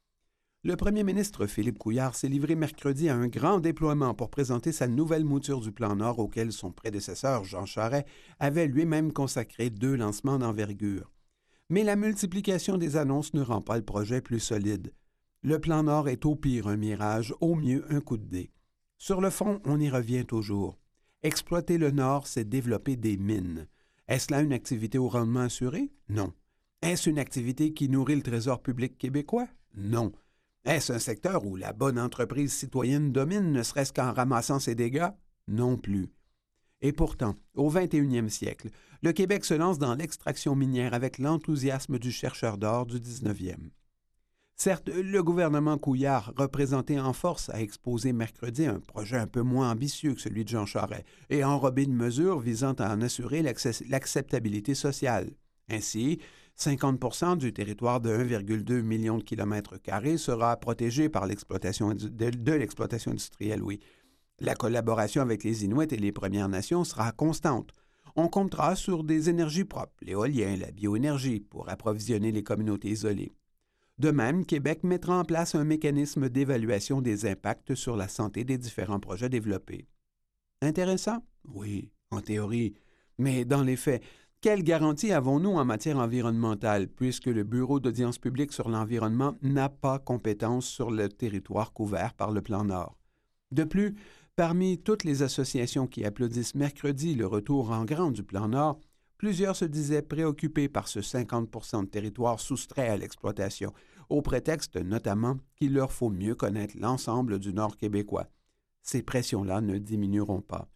Le premier ministre Philippe Couillard s'est livré mercredi à un grand déploiement pour présenter sa nouvelle mouture du Plan Nord auquel son prédécesseur, Jean Charest, avait lui-même consacré deux lancements d'envergure. Mais la multiplication des annonces ne rend pas le projet plus solide. Le Plan Nord est au pire un mirage, au mieux un coup de dé. Sur le fond, on y revient toujours. Exploiter le Nord, c'est développer des mines. Est-ce là une activité au rendement assuré? Non. Est-ce une activité qui nourrit le trésor public québécois? Non. Est-ce un secteur où la bonne entreprise citoyenne domine, ne serait-ce qu'en ramassant ses dégâts? Non plus. Et pourtant, au vingt et unième siècle, le Québec se lance dans l'extraction minière avec l'enthousiasme du chercheur d'or du dix-neuvième. Certes, le gouvernement Couillard, représenté en force, a exposé mercredi un projet un peu moins ambitieux que celui de Jean Charest et enrobé de mesures visant à en assurer l'acceptabilité sociale. Ainsi, cinquante pour cent du territoire de un virgule deux million de kilomètres carrés sera protégé par l'exploitation de, de l'exploitation industrielle, oui. La collaboration avec les Inuits et les Premières Nations sera constante. On comptera sur des énergies propres, l'éolien, la bioénergie, pour approvisionner les communautés isolées. De même, Québec mettra en place un mécanisme d'évaluation des impacts sur la santé des différents projets développés. Intéressant? Oui, en théorie. Mais dans les faits, quelle garantie avons-nous en matière environnementale, puisque le Bureau d'audience publique sur l'environnement n'a pas compétence sur le territoire couvert par le Plan Nord? De plus, parmi toutes les associations qui applaudissent mercredi le retour en grand du Plan Nord, plusieurs se disaient préoccupés par ce cinquante pour cent de territoire soustrait à l'exploitation, au prétexte notamment qu'il leur faut mieux connaître l'ensemble du Nord québécois. Ces pressions-là ne diminueront pas.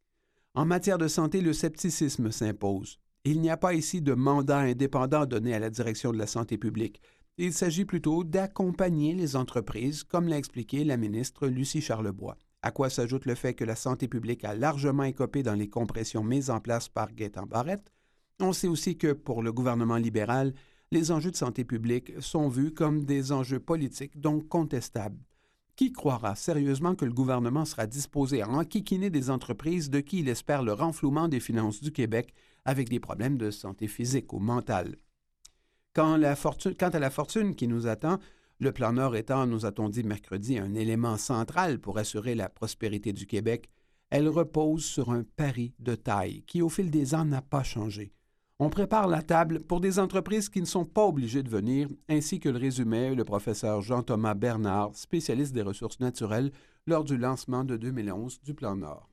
En matière de santé, le scepticisme s'impose. Il n'y a pas ici de mandat indépendant donné à la direction de la santé publique. Il s'agit plutôt d'accompagner les entreprises, comme l'a expliqué la ministre Lucie Charlebois. À quoi s'ajoute le fait que la santé publique a largement écopé dans les compressions mises en place par Gaétan Barrette. On sait aussi que, pour le gouvernement libéral, les enjeux de santé publique sont vus comme des enjeux politiques, donc contestables. Qui croira sérieusement que le gouvernement sera disposé à enquiquiner des entreprises de qui il espère le renflouement des finances du Québec avec des problèmes de santé physique ou mentale? Quand la fortune, quant à la fortune qui nous attend, le plan Nord étant, nous a-t-on dit mercredi, un élément central pour assurer la prospérité du Québec, elle repose sur un pari de taille qui, au fil des ans, n'a pas changé. On prépare la table pour des entreprises qui ne sont pas obligées de venir, ainsi que le résumait le professeur Jean-Thomas Bernard, spécialiste des ressources naturelles, lors du lancement de deux mille onze du plan Nord.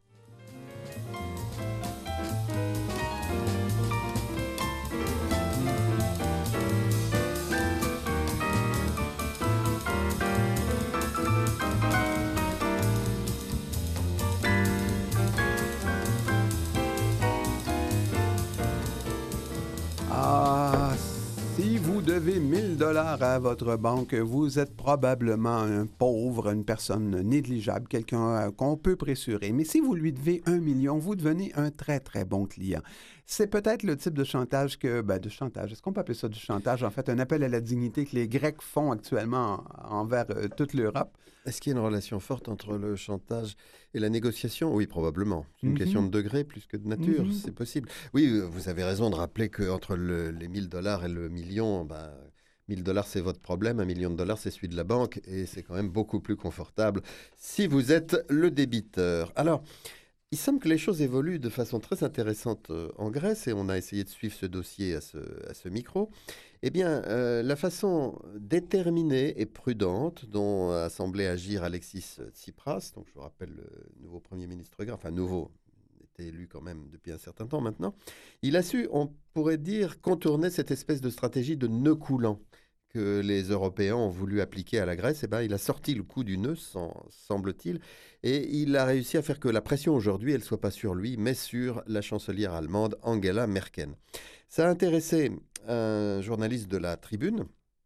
Ah, si vous devez mille dollars à votre banque, vous êtes probablement un pauvre, une personne négligeable, quelqu'un euh, qu'on peut pressurer. Mais si vous lui devez un million, vous devenez un très, très bon client. C'est peut-être le type de chantage que... Ben, de chantage, est-ce qu'on peut appeler ça du chantage? En fait, un appel à la dignité que les Grecs font actuellement en- envers euh, toute l'Europe. Est-ce qu'il y a une relation forte entre le chantage et la négociation? Oui, probablement. C'est une Mhm. question de degré plus que de nature, Mhm. c'est possible. Oui, euh, vous avez raison de rappeler qu'entre le, les mille dollars et le million, ben, mille dollars c'est votre problème, un million de dollars c'est celui de la banque et c'est quand même beaucoup plus confortable si vous êtes le débiteur. Alors, il semble que les choses évoluent de façon très intéressante euh, en Grèce et on a essayé de suivre ce dossier à ce, à ce micro. Eh bien, euh, la façon déterminée et prudente dont a semblé agir Alexis Tsipras, donc je vous rappelle le nouveau Premier ministre grec, enfin nouveau, il était élu quand même depuis un certain temps maintenant, il a su, on pourrait dire, contourner cette espèce de stratégie de nœud coulant que les Européens ont voulu appliquer à la Grèce. Eh ben, il a sorti le coup du nœud, sem- semble-t-il, et il a réussi à faire que la pression aujourd'hui, elle ne soit pas sur lui, mais sur la chancelière allemande Angela Merkel. Ça a intéressé un journaliste de la Tribune,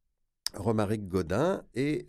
Romaric Godin, et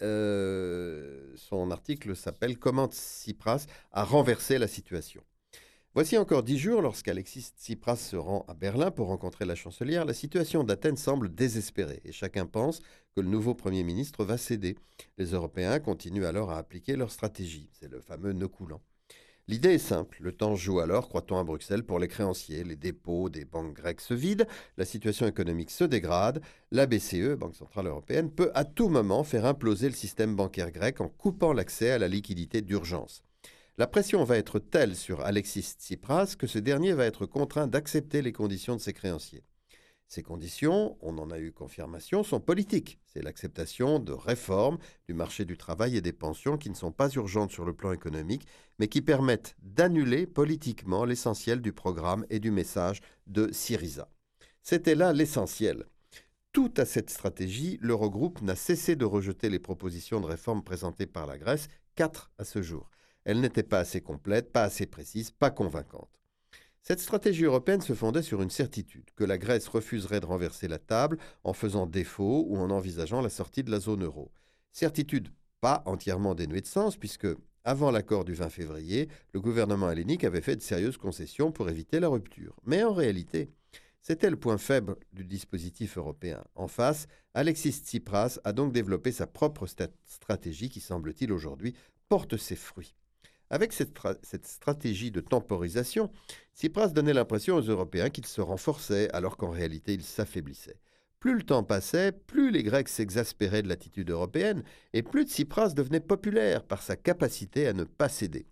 euh, son article s'appelle « Comment Tsipras a renversé la situation ». Voici encore dix jours, lorsqu'Alexis Tsipras se rend à Berlin pour rencontrer la chancelière, la situation d'Athènes semble désespérée et chacun pense que le nouveau Premier ministre va céder. Les Européens continuent alors à appliquer leur stratégie, c'est le fameux nœud coulant. L'idée est simple, le temps joue alors, croit-on à Bruxelles, pour les créanciers, les dépôts des banques grecques se vident, la situation économique se dégrade, la B C E, Banque Centrale Européenne, peut à tout moment faire imploser le système bancaire grec en coupant l'accès à la liquidité d'urgence. La pression va être telle sur Alexis Tsipras que ce dernier va être contraint d'accepter les conditions de ses créanciers. Ces conditions, on en a eu confirmation, sont politiques. C'est l'acceptation de réformes du marché du travail et des pensions qui ne sont pas urgentes sur le plan économique, mais qui permettent d'annuler politiquement l'essentiel du programme et du message de Syriza. C'était là l'essentiel. Tout à cette stratégie, l'Eurogroupe n'a cessé de rejeter les propositions de réforme présentées par la Grèce, quatre à ce jour. Elles n'étaient pas assez complètes, pas assez précises, pas convaincantes. Cette stratégie européenne se fondait sur une certitude, que la Grèce refuserait de renverser la table en faisant défaut ou en envisageant la sortie de la zone euro. Certitude pas entièrement dénuée de sens, puisque, avant l'accord du vingt février, le gouvernement hellénique avait fait de sérieuses concessions pour éviter la rupture. Mais en réalité, c'était le point faible du dispositif européen. En face, Alexis Tsipras a donc développé sa propre stat- stratégie qui, semble-t-il aujourd'hui, porte ses fruits. Avec cette, tra- cette stratégie de temporisation, Tsipras donnait l'impression aux Européens qu'il se renforçait alors qu'en réalité il s'affaiblissait. Plus le temps passait, plus les Grecs s'exaspéraient de l'attitude européenne et plus Tsipras devenait populaire par sa capacité à ne pas céder.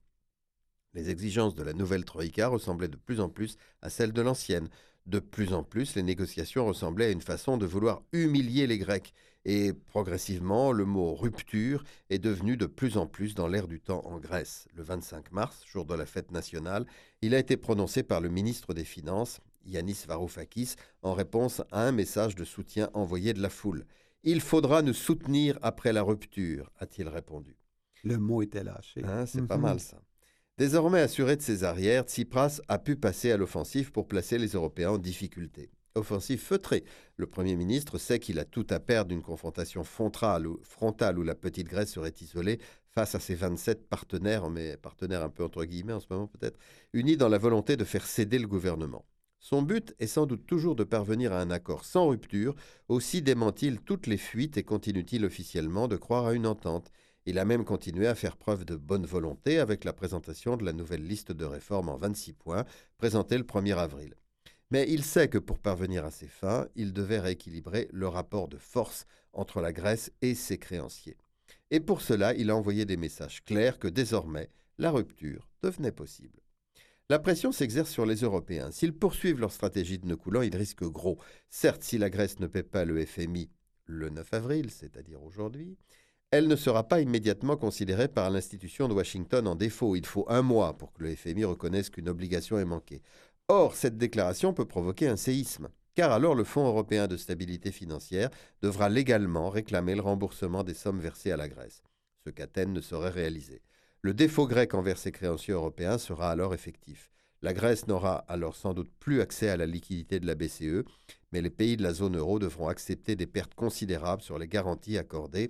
Les exigences de la nouvelle Troïka ressemblaient de plus en plus à celles de l'ancienne. De plus en plus, les négociations ressemblaient à une façon de vouloir humilier les Grecs. Et progressivement, le mot « rupture » est devenu de plus en plus dans l'air du temps en Grèce. Le vingt-cinq mars, jour de la fête nationale, il a été prononcé par le ministre des Finances, Yanis Varoufakis, en réponse à un message de soutien envoyé de la foule. « Il faudra nous soutenir après la rupture », a-t-il répondu. Le mot était lâché. Hein, c'est Mhm. pas mal ça. Désormais assuré de ses arrières, Tsipras a pu passer à l'offensive pour placer les Européens en difficulté. Offensive feutrée. Le Premier ministre sait qu'il a tout à perdre d'une confrontation frontale où, frontale où la petite Grèce serait isolée face à ses vingt-sept partenaires, mais partenaires un peu entre guillemets en ce moment peut-être, unis dans la volonté de faire céder le gouvernement. Son but est sans doute toujours de parvenir à un accord sans rupture, aussi dément-il toutes les fuites et continue-t-il officiellement de croire à une entente. Il a même continué à faire preuve de bonne volonté avec la présentation de la nouvelle liste de réformes en vingt-six points, présentée le premier avril. Mais il sait que pour parvenir à ses fins, il devait rééquilibrer le rapport de force entre la Grèce et ses créanciers. Et pour cela, il a envoyé des messages clairs que désormais, la rupture devenait possible. La pression s'exerce sur les Européens. S'ils poursuivent leur stratégie de nœud coulant, ils risquent gros. Certes, si la Grèce ne paie pas le F M I le neuf avril, c'est-à-dire aujourd'hui, elle ne sera pas immédiatement considérée par l'institution de Washington en défaut. Il faut un mois pour que le F M I reconnaisse qu'une obligation est manquée. Or, cette déclaration peut provoquer un séisme, car alors le Fonds européen de stabilité financière devra légalement réclamer le remboursement des sommes versées à la Grèce, ce qu'Athènes ne saurait réaliser. Le défaut grec envers ses créanciers européens sera alors effectif. La Grèce n'aura alors sans doute plus accès à la liquidité de la B C E, mais les pays de la zone euro devront accepter des pertes considérables sur les garanties accordées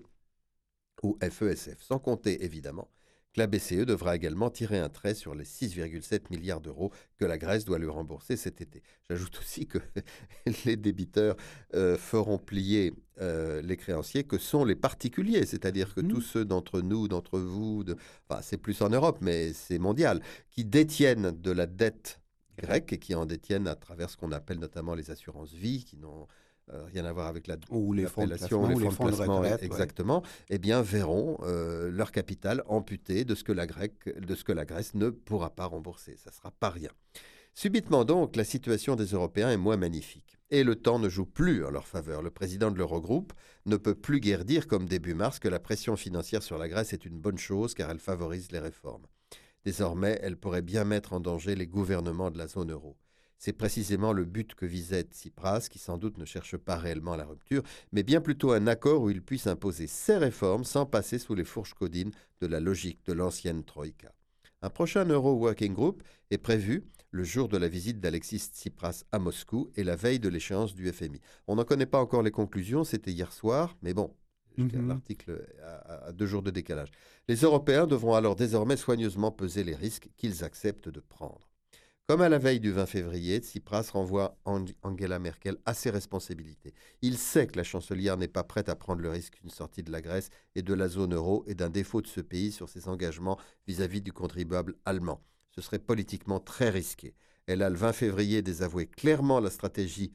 au F E S F, sans compter évidemment que la B C E devra également tirer un trait sur les six virgule sept milliards d'euros que la Grèce doit lui rembourser cet été. J'ajoute aussi que les débiteurs euh, feront plier euh, les créanciers que sont les particuliers, c'est-à-dire que mmh. tous ceux d'entre nous, d'entre vous, de, enfin, c'est plus en Europe, mais c'est mondial, qui détiennent de la dette grecque et qui en détiennent à travers ce qu'on appelle notamment les assurances vie, qui n'ont Euh, rien à voir avec la ou les fonds de placement, les fonds fonds de placement, de retraite, exactement, ouais. eh bien verront euh, leur capital amputé de ce que la Grèce, de ce que la Grèce ne pourra pas rembourser. Ça sera pas rien. Subitement donc, la situation des Européens est moins magnifique et le temps ne joue plus en leur faveur. Le président de l'Eurogroupe ne peut plus guère dire comme début mars que la pression financière sur la Grèce est une bonne chose car elle favorise les réformes. Désormais, elle pourrait bien mettre en danger les gouvernements de la zone euro. C'est précisément le but que visait Tsipras, qui sans doute ne cherche pas réellement la rupture, mais bien plutôt un accord où il puisse imposer ses réformes sans passer sous les fourches codines de la logique de l'ancienne Troïka. Un prochain Euro Working Group est prévu le jour de la visite d'Alexis Tsipras à Moscou et la veille de l'échéance du F M I. On n'en connaît pas encore les conclusions, c'était hier soir, mais bon, mm-hmm. l'article a, a deux jours de décalage. Les Européens devront alors désormais soigneusement peser les risques qu'ils acceptent de prendre. Comme à la veille du vingt février, Tsipras renvoie Angela Merkel à ses responsabilités. Il sait que la chancelière n'est pas prête à prendre le risque d'une sortie de la Grèce et de la zone euro et d'un défaut de ce pays sur ses engagements vis-à-vis du contribuable allemand. Ce serait politiquement très risqué. Elle a le vingt février désavoué clairement la stratégie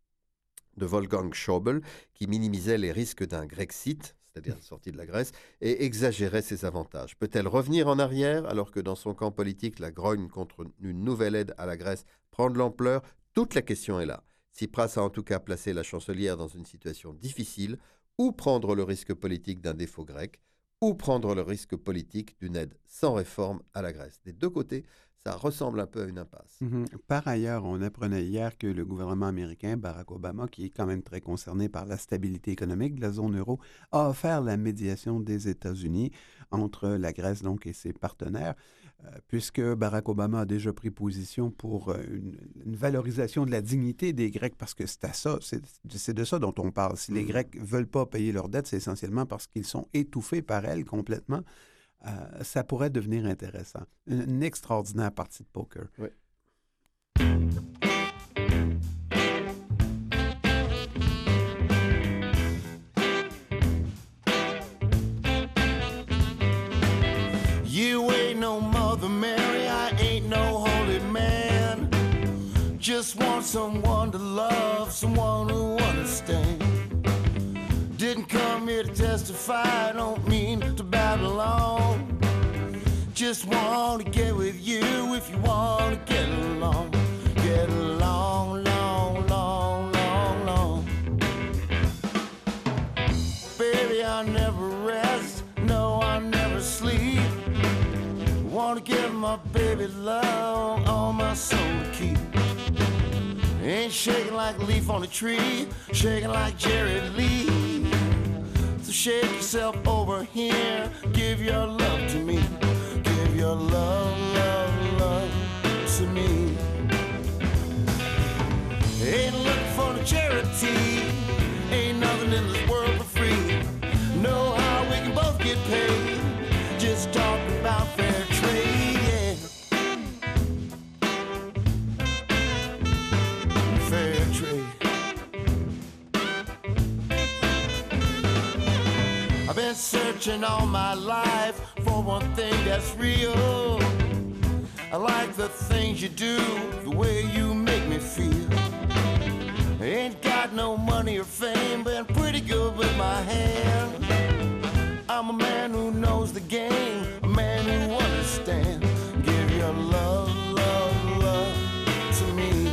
de Wolfgang Schäuble qui minimisait les risques d'un Grexit, c'est-à-dire la sortie de la Grèce, et exagérait ses avantages. Peut-elle revenir en arrière alors que dans son camp politique, la grogne contre une nouvelle aide à la Grèce prend de l'ampleur? Toute la question est là. Tsipras a en tout cas placé la chancelière dans une situation difficile, ou prendre le risque politique d'un défaut grec, ou prendre le risque politique d'une aide sans réforme à la Grèce. Des deux côtés, ça ressemble un peu à une impasse. Mm-hmm. Par ailleurs, on apprenait hier que le gouvernement américain, Barack Obama, qui est quand même très concerné par la stabilité économique de la zone euro, a offert la médiation des États-Unis entre la Grèce donc et ses partenaires, euh, puisque Barack Obama a déjà pris position pour euh, une, une valorisation de la dignité des Grecs, parce que c'est à ça, c'est, c'est de ça dont on parle. Si les Grecs ne veulent pas payer leurs dettes, c'est essentiellement parce qu'ils sont étouffés par elles complètement. Euh, ça pourrait devenir intéressant. Une, une extraordinaire partie de poker. Oui. You ain't no Mother Mary, I ain't no holy man. Just want someone to love, someone who understands. Didn't come here to testify, I don't mean to babble on. Just want to get with you if you want to get along. Get along, long, long, long, long. Baby, I never rest, no, I never sleep. Want to give my baby love, all my soul to keep. Ain't shaking like a leaf on a tree, shaking like Jerry Lee. So shake yourself over here, give your love to me. Give your love, love, love to me. Ain't looking for no charity, ain't nothing in this world for free. Know how we can both get paid, just talking about fair trade, yeah. Fair trade. I've been searching searching all my life for one thing that's real. I like the things you do, the way you make me feel. I ain't got no money or fame, but I'm pretty good with my hands. I'm a man who knows the game, a man who understands. Give your love, love, love to me.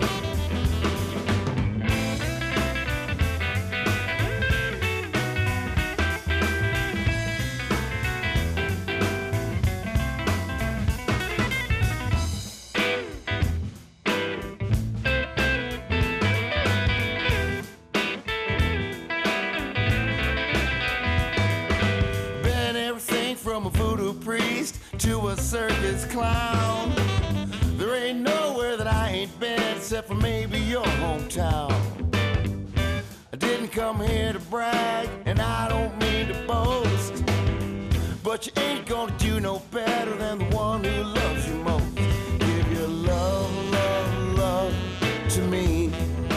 From a voodoo priest to a circus clown, there ain't nowhere that I ain't been except for maybe your hometown. I didn't come here to brag, and I don't mean to boast, but you ain't gonna do no better than the one who loves you most. Give your love, love, love to me.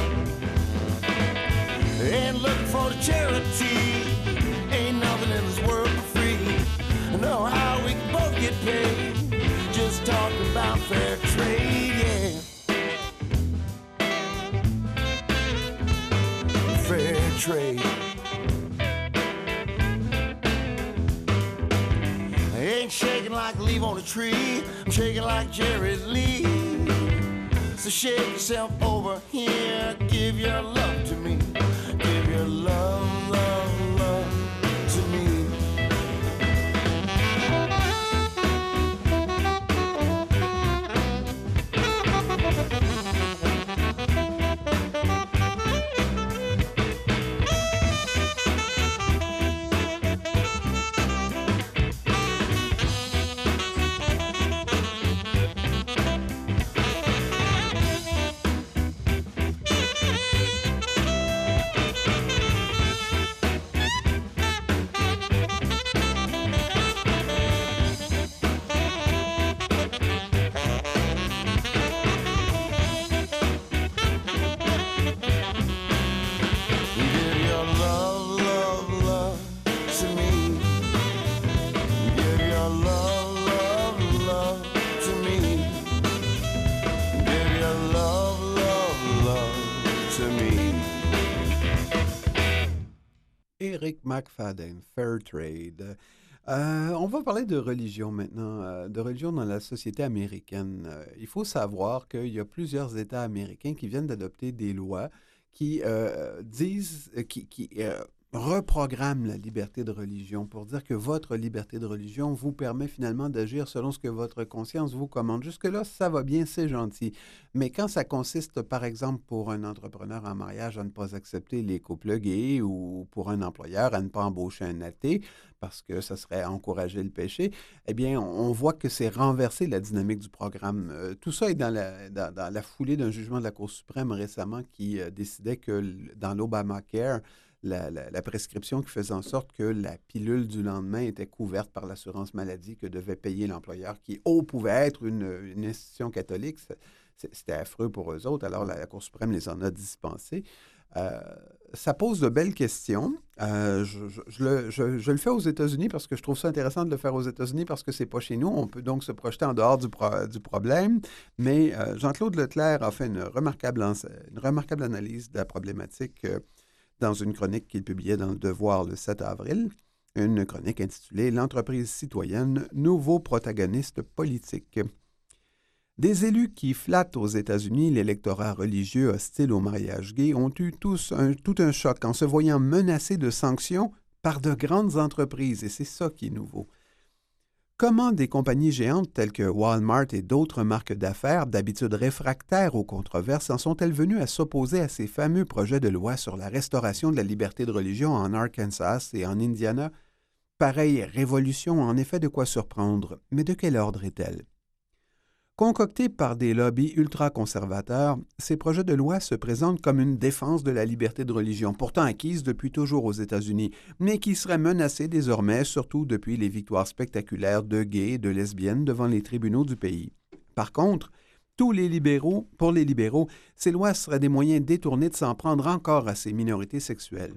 Ain't looking for the charity, ain't nothing in this world for free. Know how we can both get paid, just talking about fair trade, yeah. Fair trade. I ain't shaking like a leaf on a tree, I'm shaking like Jerry Lee. So shake yourself over here, give your love to me. Give your love, love, love to me. Eric McFadden, Fair Trade. Euh, on va parler de religion maintenant, euh, de religion dans la société américaine. Euh, il faut savoir qu'il y a plusieurs États américains qui viennent d'adopter des lois qui euh, disent, euh, qui, qui euh, reprogramment la liberté de religion pour dire que votre liberté de religion vous permet finalement d'agir selon ce que votre conscience vous commande. Jusque-là, ça va bien, c'est gentil. Mais quand ça consiste, par exemple, pour un entrepreneur en mariage à ne pas accepter les couples gays ou pour un employeur à ne pas embaucher un athée parce que ça serait encourager le péché, eh bien, on voit que c'est renverser la dynamique du programme. Euh, tout ça est dans la, dans, dans la foulée d'un jugement de la Cour suprême récemment qui euh, décidait que dans l'Obamacare, La, la, la prescription qui faisait en sorte que la pilule du lendemain était couverte par l'assurance maladie que devait payer l'employeur, qui, oh, pouvait être une, une institution catholique. C'était affreux pour eux autres. Alors, la, la Cour suprême les en a dispensés. Euh, ça pose de belles questions. Euh, je, je, je, le, je, je le fais aux États-Unis parce que je trouve ça intéressant de le faire aux États-Unis parce que c'est pas chez nous. On peut donc se projeter en dehors du, pro, du problème. Mais euh, Jean-Claude Leclerc a fait une remarquable, une remarquable analyse de la problématique euh, dans une chronique qu'il publiait dans Le Devoir le sept avril, une chronique intitulée « L'entreprise citoyenne, nouveau protagoniste politique ». Des élus qui flattent aux États-Unis l'électorat religieux hostile au mariage gay ont eu tous un, tout un choc en se voyant menacés de sanctions par de grandes entreprises, et c'est ça qui est nouveau. Comment des compagnies géantes telles que Walmart et d'autres marques d'affaires, d'habitude réfractaires aux controverses, en sont-elles venues à s'opposer à ces fameux projets de loi sur la restauration de la liberté de religion en Arkansas et en Indiana? Pareille révolution a en effet de quoi surprendre, mais de quel ordre est-elle? Concoctés par des lobbies ultra-conservateurs, ces projets de loi se présentent comme une défense de la liberté de religion, pourtant acquise depuis toujours aux États-Unis, mais qui serait menacée désormais, surtout depuis les victoires spectaculaires de gays et de lesbiennes devant les tribunaux du pays. Par contre, tous les libéraux, pour les libéraux, ces lois seraient des moyens détournés de s'en prendre encore à ces minorités sexuelles.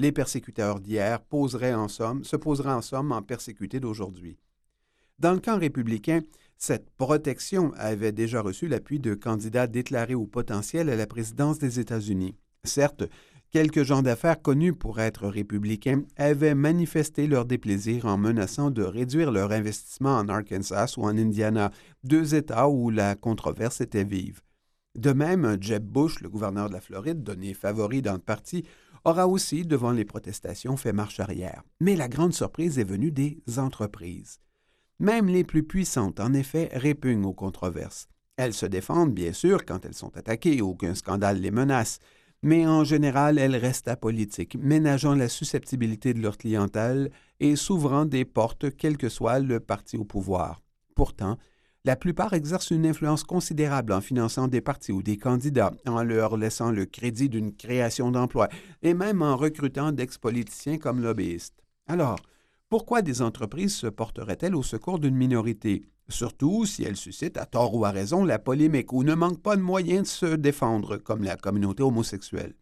Les persécuteurs d'hier poseraient en somme, se poseraient en somme en persécutés d'aujourd'hui. Dans le camp républicain, cette protection avait déjà reçu l'appui de candidats déclarés au potentiel à la présidence des États-Unis. Certes, quelques gens d'affaires connus pour être républicains avaient manifesté leur déplaisir en menaçant de réduire leur investissement en Arkansas ou en Indiana, deux États où la controverse était vive. De même, Jeb Bush, le gouverneur de la Floride, donné favori dans le parti, aura aussi, devant les protestations, fait marche arrière. Mais la grande surprise est venue des entreprises. Même les plus puissantes, en effet, répugnent aux controverses. Elles se défendent, bien sûr, quand elles sont attaquées ou qu'un scandale les menace, mais en général, elles restent apolitiques, ménageant la susceptibilité de leur clientèle et s'ouvrant des portes, quel que soit le parti au pouvoir. Pourtant, la plupart exercent une influence considérable en finançant des partis ou des candidats, en leur laissant le crédit d'une création d'emplois et même en recrutant d'ex-politiciens comme lobbyistes. Alors, pourquoi des entreprises se porteraient-elles au secours d'une minorité, surtout si elles suscitent à tort ou à raison la polémique ou ne manquent pas de moyens de se défendre, comme la communauté homosexuelle?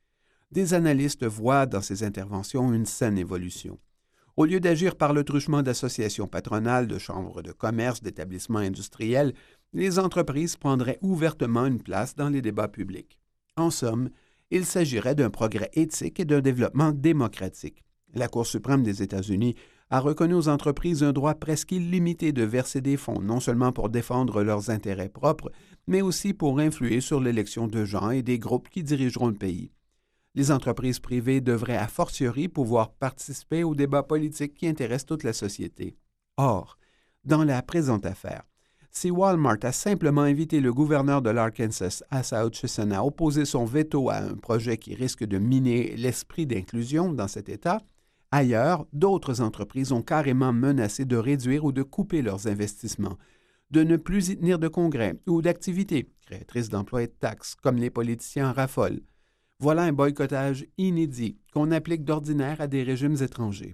Des analystes voient dans ces interventions une saine évolution. Au lieu d'agir par le truchement d'associations patronales, de chambres de commerce, d'établissements industriels, les entreprises prendraient ouvertement une place dans les débats publics. En somme, il s'agirait d'un progrès éthique et d'un développement démocratique. La Cour suprême des États-Unis a reconnu aux entreprises un droit presque illimité de verser des fonds, non seulement pour défendre leurs intérêts propres, mais aussi pour influer sur l'élection de gens et des groupes qui dirigeront le pays. Les entreprises privées devraient a fortiori pouvoir participer aux débats politiques qui intéressent toute la société. Or, dans la présente affaire, si Walmart a simplement invité le gouverneur de l'Arkansas, Asa Hutchinson, à opposer son veto à un projet qui risque de miner l'esprit d'inclusion dans cet État, ailleurs, d'autres entreprises ont carrément menacé de réduire ou de couper leurs investissements, de ne plus y tenir de congrès ou d'activités créatrices d'emplois et de taxes, comme les politiciens en raffolent. Voilà un boycottage inédit qu'on applique d'ordinaire à des régimes étrangers.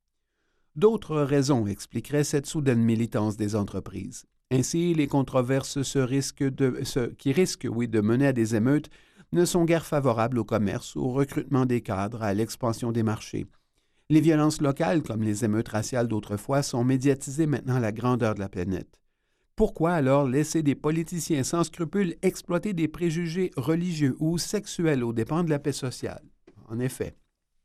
D'autres raisons expliqueraient cette soudaine militance des entreprises. Ainsi, les controverses se risquent de, ce, qui risquent oui, de mener à des émeutes ne sont guère favorables au commerce, au recrutement des cadres, à l'expansion des marchés. Les violences locales, comme les émeutes raciales d'autrefois, sont médiatisées maintenant à la grandeur de la planète. Pourquoi alors laisser des politiciens sans scrupules exploiter des préjugés religieux ou sexuels aux dépens de la paix sociale? En effet.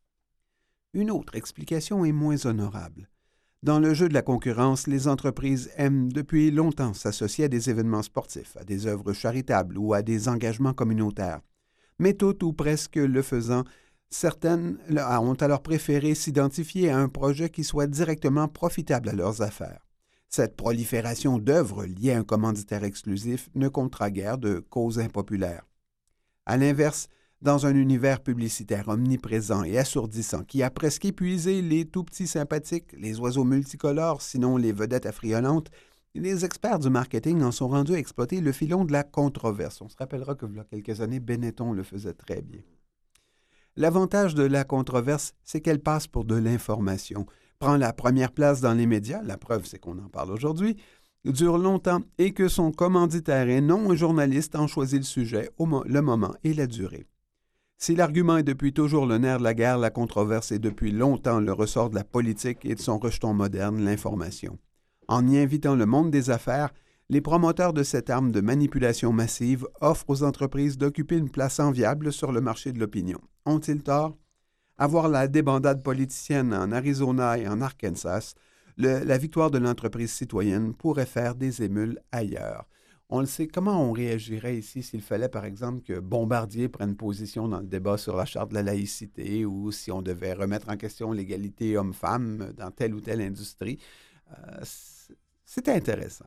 Une autre explication est moins honorable. Dans le jeu de la concurrence, les entreprises aiment depuis longtemps s'associer à des événements sportifs, à des œuvres charitables ou à des engagements communautaires. Mais toutes ou presque le faisant, certaines ont alors préféré s'identifier à un projet qui soit directement profitable à leurs affaires. Cette prolifération d'œuvres liées à un commanditaire exclusif ne comptera guère de cause impopulaire. À l'inverse, dans un univers publicitaire omniprésent et assourdissant qui a presque épuisé les tout-petits sympathiques, les oiseaux multicolores, sinon les vedettes affriolantes, les experts du marketing en sont rendus à exploiter le filon de la controverse. On se rappellera que, il y a quelques années, Benetton le faisait très bien. L'avantage de la controverse, c'est qu'elle passe pour de l'information, prend la première place dans les médias, la preuve c'est qu'on en parle aujourd'hui, dure longtemps et que son commanditaire et non un journaliste en choisit le sujet, au mo- le moment et la durée. Si l'argument est depuis toujours le nerf de la guerre, la controverse est depuis longtemps le ressort de la politique et de son rejeton moderne, l'information. En y invitant le monde des affaires, les promoteurs de cette arme de manipulation massive offrent aux entreprises d'occuper une place enviable sur le marché de l'opinion. Ont-ils tort? À voir la débandade politicienne en Arizona et en Arkansas, le, la victoire de l'entreprise citoyenne pourrait faire des émules ailleurs. On le sait, comment on réagirait ici s'il fallait, par exemple, que Bombardier prenne position dans le débat sur la charte de la laïcité ou si on devait remettre en question l'égalité homme-femme dans telle ou telle industrie? Euh, c'était intéressant.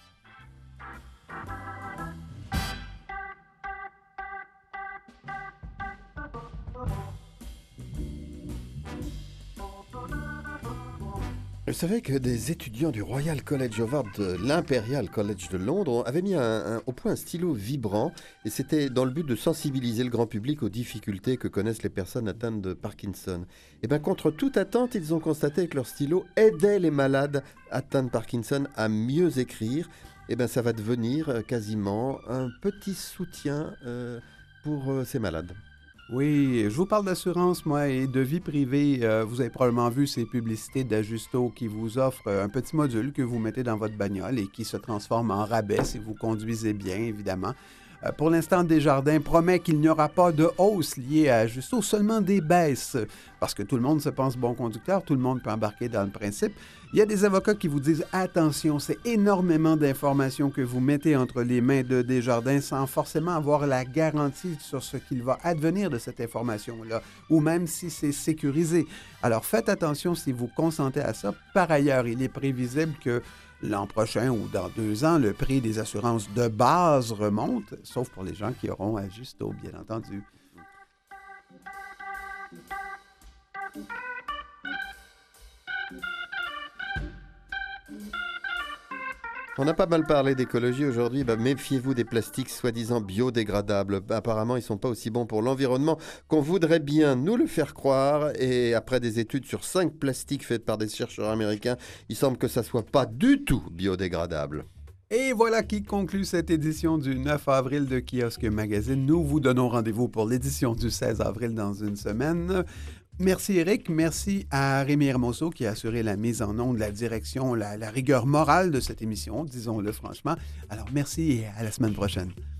Vous savez que des étudiants du Royal College of Art de l'Imperial College de Londres avaient mis un, un, au point un stylo vibrant et c'était dans le but de sensibiliser le grand public aux difficultés que connaissent les personnes atteintes de Parkinson. Et bien contre toute attente, ils ont constaté que leur stylo aidait les malades atteints de Parkinson à mieux écrire. Et bien ça va devenir quasiment un petit soutien euh, pour euh, ces malades. Oui, je vous parle d'assurance, moi, et de vie privée. Euh, vous avez probablement vu ces publicités d'Ajusto qui vous offrent un petit module que vous mettez dans votre bagnole et qui se transforme en rabais si vous conduisez bien, évidemment. Euh, pour l'instant, Desjardins promet qu'il n'y aura pas de hausse liée à Ajusto, seulement des baisses, parce que tout le monde se pense bon conducteur, tout le monde peut embarquer dans le principe. Il y a des avocats qui vous disent « Attention, c'est énormément d'informations que vous mettez entre les mains de Desjardins sans forcément avoir la garantie sur ce qu'il va advenir de cette information-là, ou même si c'est sécurisé. Alors faites attention si vous consentez à ça. Par ailleurs, il est prévisible que l'an prochain ou dans deux ans, le prix des assurances de base remonte, sauf pour les gens qui auront Ajusto, bien entendu. On a pas mal parlé d'écologie aujourd'hui, bah, méfiez-vous des plastiques soi-disant biodégradables. Apparemment, ils ne sont pas aussi bons pour l'environnement qu'on voudrait bien nous le faire croire. Et après des études sur cinq plastiques faites par des chercheurs américains, il semble que ça ne soit pas du tout biodégradable. Et voilà qui conclut cette édition du neuf avril de Kiosque Magazine. Nous vous donnons rendez-vous pour l'édition du seize avril dans une semaine. Merci Eric, merci à Rémi Hermoso qui a assuré la mise en onde, la direction, la, la rigueur morale de cette émission, disons-le franchement. Alors merci et à la semaine prochaine.